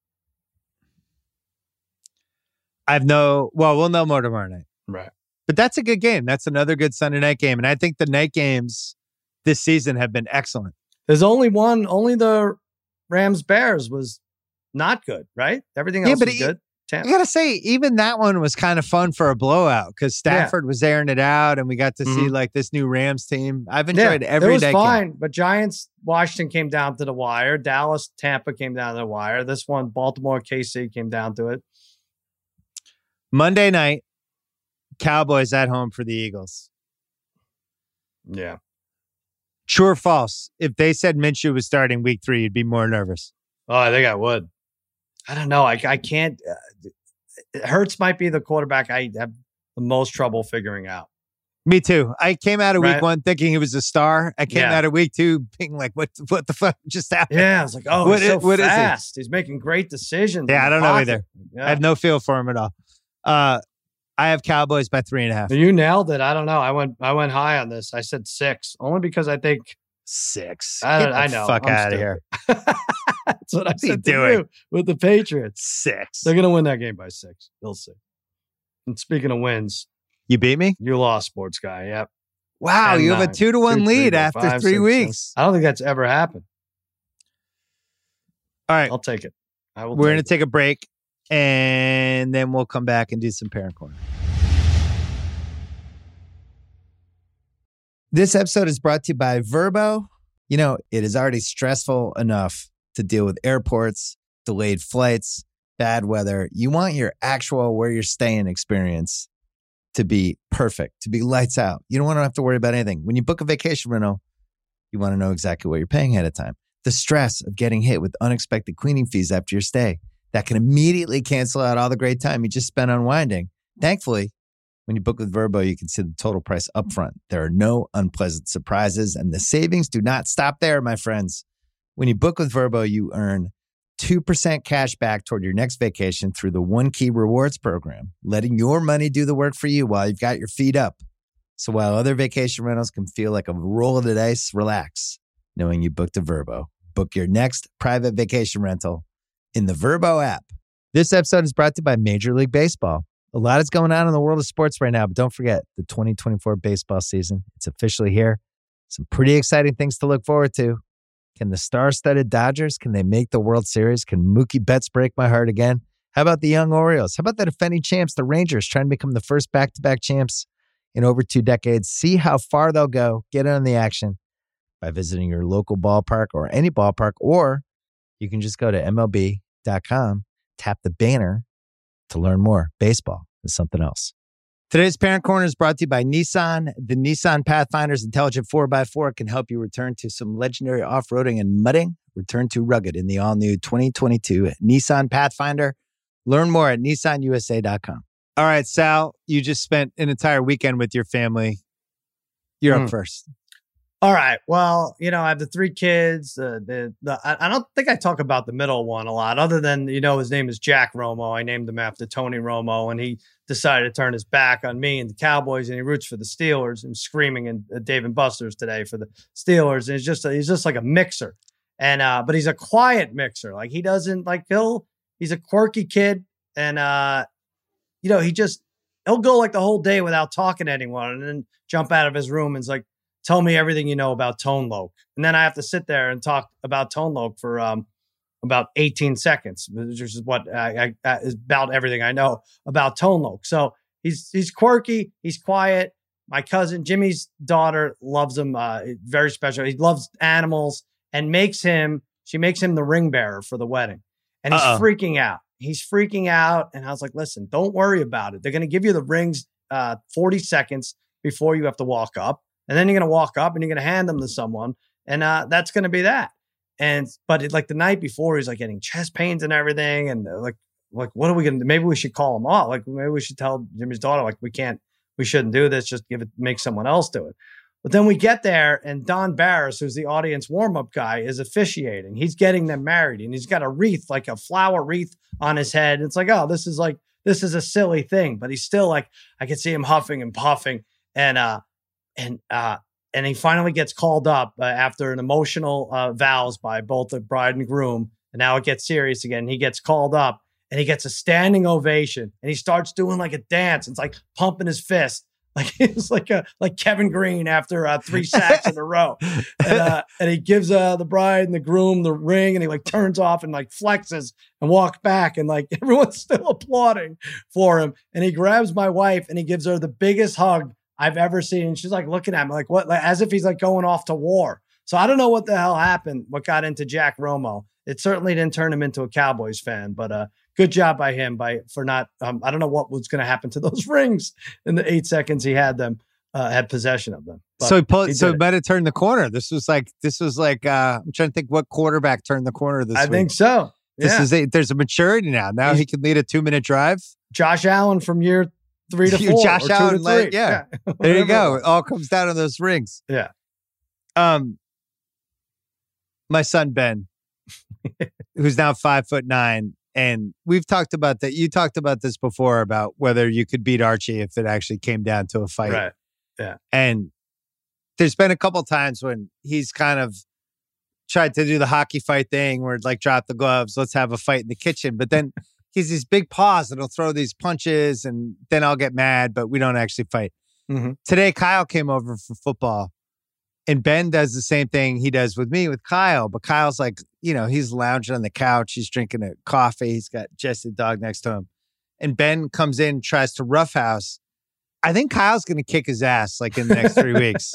We'll know more tomorrow night. Right. But that's a good game. That's another good Sunday night game. And I think the night games this season have been excellent. There's only the Rams-Bears was not good, right? Everything else was good. I got to say, even that one was kind of fun for a blowout because Stafford was airing it out and we got to see like this new Rams team. I've enjoyed every day. It was fine, but Giants-Washington came down to the wire. Dallas-Tampa came down to the wire. This one, Baltimore-KC came down to it. Monday night, Cowboys at home for the Eagles. Yeah. True or false? If they said Minshew was starting week 3, you'd be more nervous. Oh, I think I would. I don't know. I can't. Hurts might be the quarterback I have the most trouble figuring out. Me too. I came out of week 1 thinking he was a star. I came out of week 2 being like, what the fuck just happened? Yeah, I was like, oh, he's so fast. He's making great decisions. Yeah, I don't know either. Yeah. I have no feel for him at all. I have Cowboys by 3.5. You nailed it. I don't know. I went high on this. I said 6, only because I think 6. I know. Fuck out of here. That's what I said to you with the Patriots. 6. They're gonna win that game by 6. They'll see. And speaking of wins, you beat me. You lost, sports guy. Yep. Wow, you have a 2-1 lead after 3 weeks. I don't think that's ever happened. All right, I'll take it. We're going to take a break, and then we'll come back and do some Parent Corner. This episode is brought to you by Vrbo. You know, it is already stressful enough to deal with airports, delayed flights, bad weather. You want your actual where you're staying experience to be perfect, to be lights out. You don't want to have to worry about anything. When you book a vacation rental, you want to know exactly what you're paying ahead of time. The stress of getting hit with unexpected cleaning fees after your stay, that can immediately cancel out all the great time you just spent unwinding. Thankfully, when you book with Vrbo, you can see the total price upfront. There are no unpleasant surprises, and the savings do not stop there, my friends. When you book with Vrbo, you earn 2% cash back toward your next vacation through the One Key Rewards program, letting your money do the work for you while you've got your feet up. So while other vacation rentals can feel like a roll of the dice, relax, knowing you booked a Vrbo. Book your next private vacation rental in the Vrbo app. This episode is brought to you by Major League Baseball. A lot is going on in the world of sports right now, but don't forget the 2024 baseball season. It's officially here. Some pretty exciting things to look forward to. Can the star-studded Dodgers, can they make the World Series? Can Mookie Betts break my heart again? How about the young Orioles? How about the defending champs, the Rangers, trying to become the first back-to-back champs in over 2 decades? See how far they'll go. Get in on the action by visiting your local ballpark or any ballpark, or you can just go to MLB.com, tap the banner to learn more. Baseball is something else. Today's Parent Corner is brought to you by Nissan. The Nissan Pathfinder's intelligent 4x4 can help you return to some legendary off-roading and mudding. Return to rugged in the all-new 2022 Nissan Pathfinder. Learn more at nissanusa.com. All right, Sal, you just spent an entire weekend with your family. You're up first. All right. Well, you know, I have the 3 kids. I don't think I talk about the middle one a lot, other than, you know, his name is Jack Romo. I named him after Tony Romo, and he decided to turn his back on me and the Cowboys, and he roots for the Steelers. And screaming in Dave & Buster's today for the Steelers. And he's just like a mixer, and but he's a quiet mixer. Like he doesn't like he's a quirky kid, and you know, he'll go like the whole day without talking to anyone, and then jump out of his room and it's like, tell me everything you know about Tone Loc. And then I have to sit there and talk about Tone Loc for about 18 seconds, which is what is about everything I know about Tone Loc. So he's quirky, he's quiet. My cousin Jimmy's daughter loves him. Very special. He loves animals, and she makes him the ring bearer for the wedding. And he's freaking out. He's freaking out. And I was like, listen, don't worry about it. They're going to give you the rings 40 seconds before you have to walk up. And then you're going to walk up and you're going to hand them to someone. And that's going to be that. But like the night before, he's like getting chest pains and everything. And like, what are we going to do? Maybe we should call him off. Like maybe we should tell Jimmy's daughter, like, we shouldn't do this. Just make someone else do it. But then we get there, and Don Barris, who's the audience warm-up guy, is officiating. He's getting them married, and he's got a wreath, like a flower wreath on his head. It's like, oh, this is a silly thing. But he's still like, I can see him huffing and puffing. And he finally gets called up after an emotional vows by both the bride and groom. And now it gets serious again. He gets called up, and he gets a standing ovation, and he starts doing like a dance. It's like pumping his fist. Like it's like Kevin Green after 3 sacks in a row. And he gives the bride and the groom the ring, and he like turns off and like flexes and walks back, and like everyone's still applauding for him. And he grabs my wife and he gives her the biggest hug I've ever seen. And she's like looking at me like, what? Like, as if he's like going off to war. So I don't know what the hell happened, what got into Jack Romo. It certainly didn't turn him into a Cowboys fan, but good job by him for not. I don't know what was going to happen to those rings in the 8 seconds he had them. Had possession of them. So he might have turned the corner. This was like I'm trying to think what quarterback turned the corner this week. I think so. Yeah. There's a maturity now. Now he can lead a 2-minute drive. Josh Allen from year 3 to 4. Josh Allen, 2 to 3. Yeah. There you go. It all comes down to those rings. Yeah. My son Ben, who's now 5'9", and we've talked about that. You talked about this before about whether you could beat Archie if it actually came down to a fight. Right. Yeah. And there's been a couple times when he's kind of tried to do the hockey fight thing where like drop the gloves, let's have a fight in the kitchen. But then he's these big paws and he'll throw these punches and then I'll get mad, but we don't actually fight. Mm-hmm. Today, Kyle came over for football and Ben does the same thing he does with me with Kyle. But Kyle's like, he's lounging on the couch. He's drinking a coffee. He's got Jesse the dog next to him. And Ben comes in, tries to roughhouse. I think Kyle's going to kick his ass like in the next 3 weeks.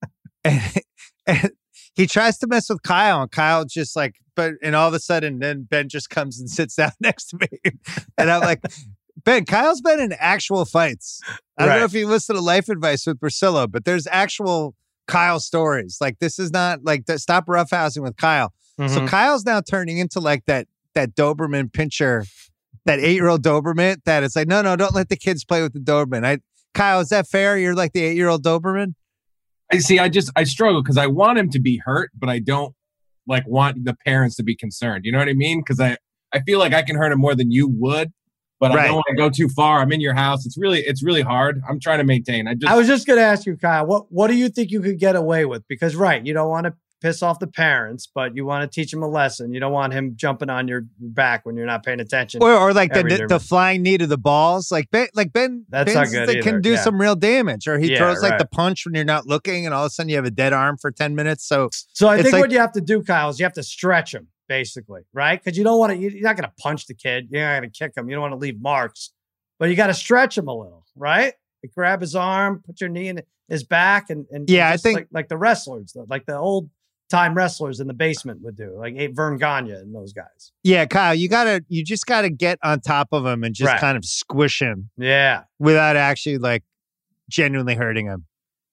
And he tries to mess with Kyle and Kyle just like, and all of a sudden then Ben just comes and sits down next to me. And I'm like, Ben, Kyle's been in actual fights. I don't know if you listen to Life Advice with Priscilla, but there's actual Kyle stories. Like this is not like stop roughhousing with Kyle. Mm-hmm. So Kyle's now turning into like that Doberman pincher, that 8-year-old Doberman that it's like, no, don't let the kids play with the Doberman. Kyle, is that fair? You're like the 8-year-old Doberman? I see. I struggle because I want him to be hurt, but I don't like want the parents to be concerned. You know what I mean? Because I feel like I can hurt him more than you would, but I don't want to go too far. I'm in your house. It's really hard. I'm trying to maintain. I was just going to ask you, Kyle, what do you think you could get away with? Because you don't want to piss off the parents, but you want to teach him a lesson. You don't want him jumping on your back when you're not paying attention. Or like the flying knee to the balls. Like Ben that's not good either. Can do some real damage. Or he throws like the punch when you're not looking and all of a sudden you have a dead arm for 10 minutes. So I think what you have to do, Kyle, is you have to stretch him basically, right? Because you don't want to, you're not going to punch the kid. You're not going to kick him. You don't want to leave marks, but you got to stretch him a little, right? Like grab his arm, put your knee in his back and I think like the wrestlers, like the old time wrestlers in the basement would do, like Vern Gagne and those guys. Yeah, Kyle, you just gotta get on top of him and just kind of squish him. Yeah, without actually like genuinely hurting him.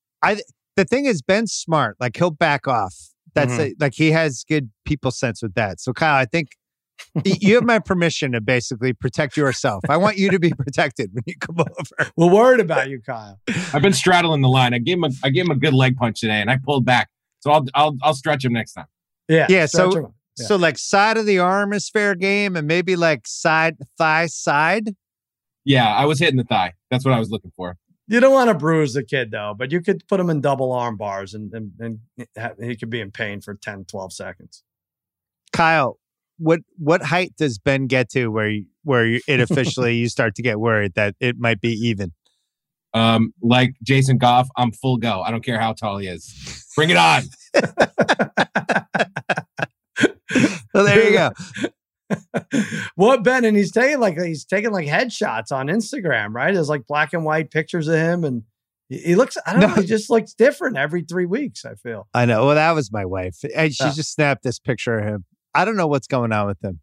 The thing is, Ben's smart. Like he'll back off. That's like he has good people sense with that. So Kyle, I think you have my permission to basically protect yourself. I want you to be protected when you come over. We're worried about you, Kyle. I've been straddling the line. I gave him a good leg punch today, and I pulled back. So I'll stretch him next time. Yeah. So like side of the arm is fair game, and maybe like thigh side. Yeah, I was hitting the thigh. That's what I was looking for. You don't want to bruise the kid though, but you could put him in double arm bars and he could be in pain for 10, 12 seconds. Kyle, what height does Ben get to where it officially you start to get worried that it might be even? Like Jason Goff, I'm full go. I don't care how tall he is. Bring it on. Well, there you go. What Ben, and he's taking like headshots on Instagram, right? There's like black and white pictures of him, and he looks. I don't know. He just looks different every 3 weeks. I feel. I know. Well, that was my wife. She just snapped this picture of him. I don't know what's going on with him.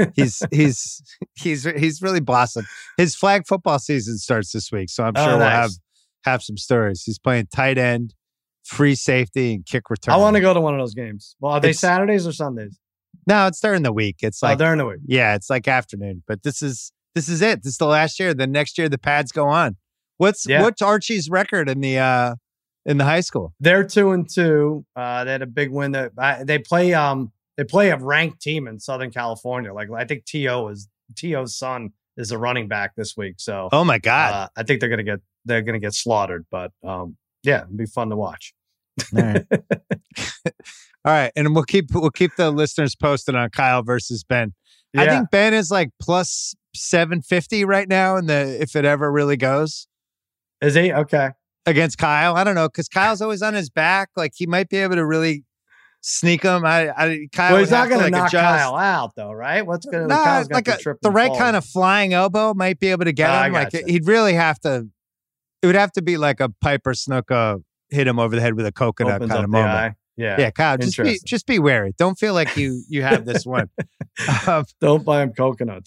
He's really blossomed. His flag football season starts this week, so I'm sure we'll have some stories. He's playing tight end, free safety, and kick return. I want to go to one of those games. Well, are they Saturdays or Sundays? No, it's during the week. It's like during the week. Yeah, it's like afternoon. But this is it. This is the last year. The next year the pads go on. What's Archie's record in the high school? They're 2-2. They had a big win. They play a ranked team in Southern California. Like I think T.O.'s son is a running back this week. So oh my God, I think they're gonna get slaughtered. But it'd be fun to watch. All right. All right, and we'll keep the listeners posted on Kyle versus Ben. Yeah. I think Ben is like plus 750 right now, if it ever really goes. Is he okay against Kyle? I don't know because Kyle's always on his back. Like he might be able to really sneak him. Kyle he's not going to knock Kyle out though, right? What's going to like the right kind of flying elbow might be able to get him. Like he'd really have to. It would have to be like a Piper Snuka hit him over the head with a coconut Opens kind of moment. Eye. Yeah, Kyle, just be wary. Don't feel like you have this one. Don't buy him coconuts.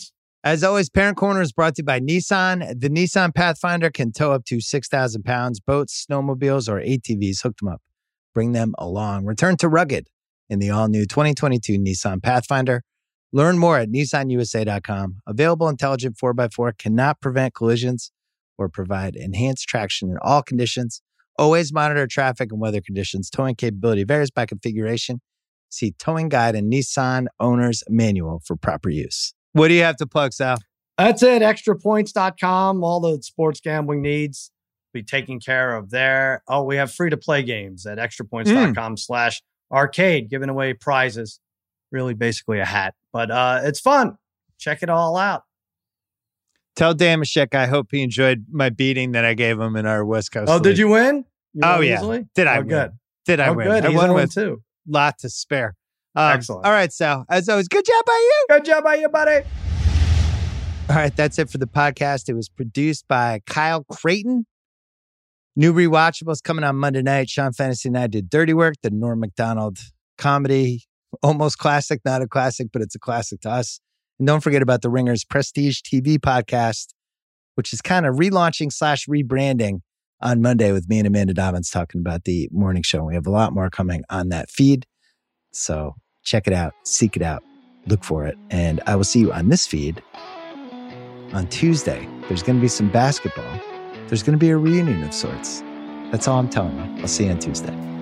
As always, Parent Corner is brought to you by Nissan. The Nissan Pathfinder can tow up to 6,000 pounds. Boats, snowmobiles, or ATVs, hook them up. Bring them along. Return to rugged in the all-new 2022 Nissan Pathfinder. Learn more at nissanusa.com. Available intelligent 4x4 cannot prevent collisions or provide enhanced traction in all conditions. Always monitor traffic and weather conditions. Towing capability varies by configuration. See Towing Guide and Nissan Owner's Manual for proper use. What do you have to plug, Sal? That's it. Extrapoints.com. All the sports gambling needs be taken care of there. Oh, we have free-to-play games at extrapoints.com/arcade, giving away prizes. Really basically a hat. But it's fun. Check it all out. Tell Damashek I hope he enjoyed my beating that I gave him in our West Coast Oh, league. Did you win? Yeah. Did I win? Good. Did I win? Good. I won with too. Lot to spare. Excellent. All right, Sal. As always, good job by you. Good job by you, buddy. All right, that's it for the podcast. It was produced by Kyle Creighton. New Rewatchables coming on Monday night. Sean Fantasy and I did Dirty Work, the Norm Macdonald comedy. Almost classic, not a classic, but it's a classic to us. And don't forget about the Ringer's Prestige TV podcast, which is kind of relaunching / rebranding on Monday with me and Amanda Dobbins talking about the morning show. We have a lot more coming on that feed. So check it out, seek it out, look for it. And I will see you on this feed on Tuesday. There's going to be some basketball. There's going to be a reunion of sorts. That's all I'm telling you. I'll see you on Tuesday.